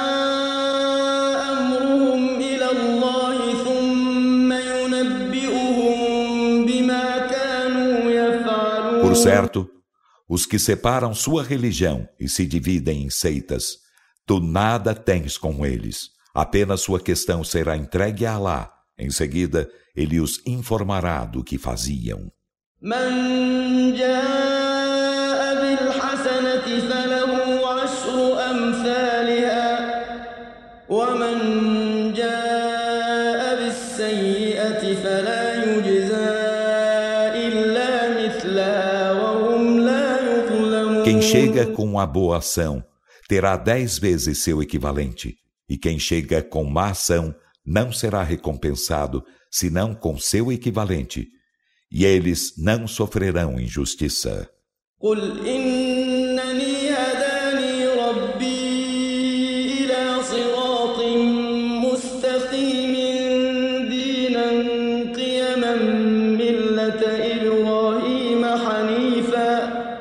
أمرهم إلى الله ثم ينبئهم بما كانوا يفعلون. Por certo, os que separam sua religião e se dividem em seitas, tu nada tens com eles. Apenas sua questão será entregue a Alá. Em seguida, ele os informará do que faziam. من جاء بالحسنة فله عشر أمثالها ومن جاء بالسيئة فلا يجزى إلا مثلها وهم لا يظلمون. Quem chega com a boa ação terá 10 vezes seu equivalente, e quem chega com má ação não será recompensado, senão com seu equivalente, e eles não sofrerão injustiça. قل إنني هداني ربي إلى صراط مستقيم دينا قيما ملة إبراهيم حنيفا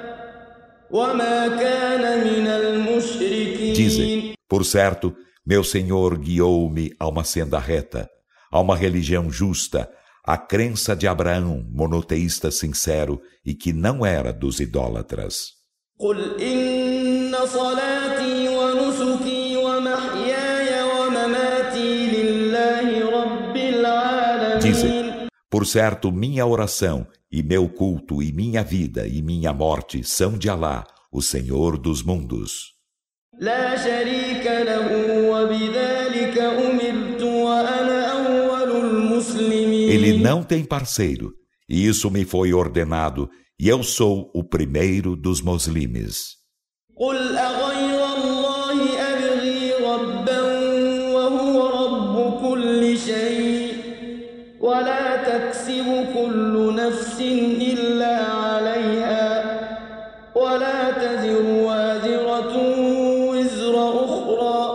وما كان من المشركين. Dize, por certo, meu Senhor guiou-me a uma senda reta, a uma religião justa, a crença de Abraão, monoteísta sincero e que não era dos idólatras. قل إن صلاتي ونسكي ومحياي ومماتي لله رب العالمين. Dize, por certo, minha oração e meu culto e minha vida e minha morte são de Alá, o Senhor dos mundos. لا شريك له وبذلك أمرت وأنا أول المسلمين. Ele não tem parceiro, e isso me foi ordenado, e eu sou o primeiro dos muslimes. قل أغير الله أبغي ربا وهو رب كل شيء ولا تكسب كل نفس إلا عليها ولا تزر وازرة وزر أخرى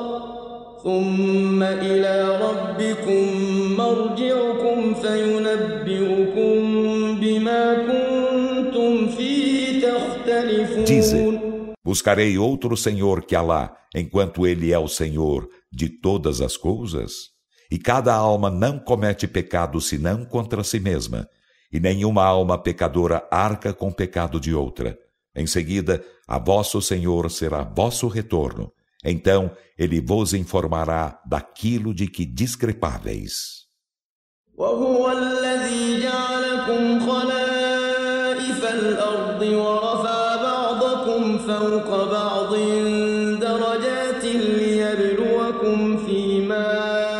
ثم إلى ربكم مرجعكم فينبئكم بما كنتم فيه تختلفون. Dize, buscarei outro Senhor que Alá, enquanto Ele é o Senhor de todas as coisas? E cada alma não comete pecado senão contra si mesma, e nenhuma alma pecadora arca com pecado de outra. Em seguida, a vosso Senhor será vosso retorno. Então, Ele vos informará daquilo de que discrepáveis. وهو الذي جعلكم خلائف الأرض ورفع بعضكم فوق بعض درجات ليبلوكم فيما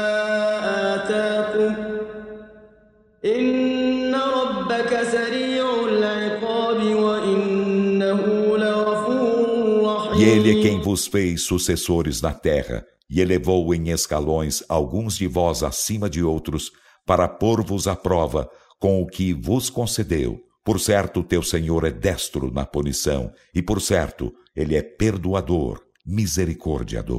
آتاكم إن ربك سريع العقاب وإنه لغفور رحيم. E Ele é quem vos fez sucessores na terra, e elevou em escalões alguns de vós acima de outros, para pôr-vos à prova com o que vos concedeu. Por certo, teu Senhor é destro na punição, e por certo, Ele é perdoador, misericordiador.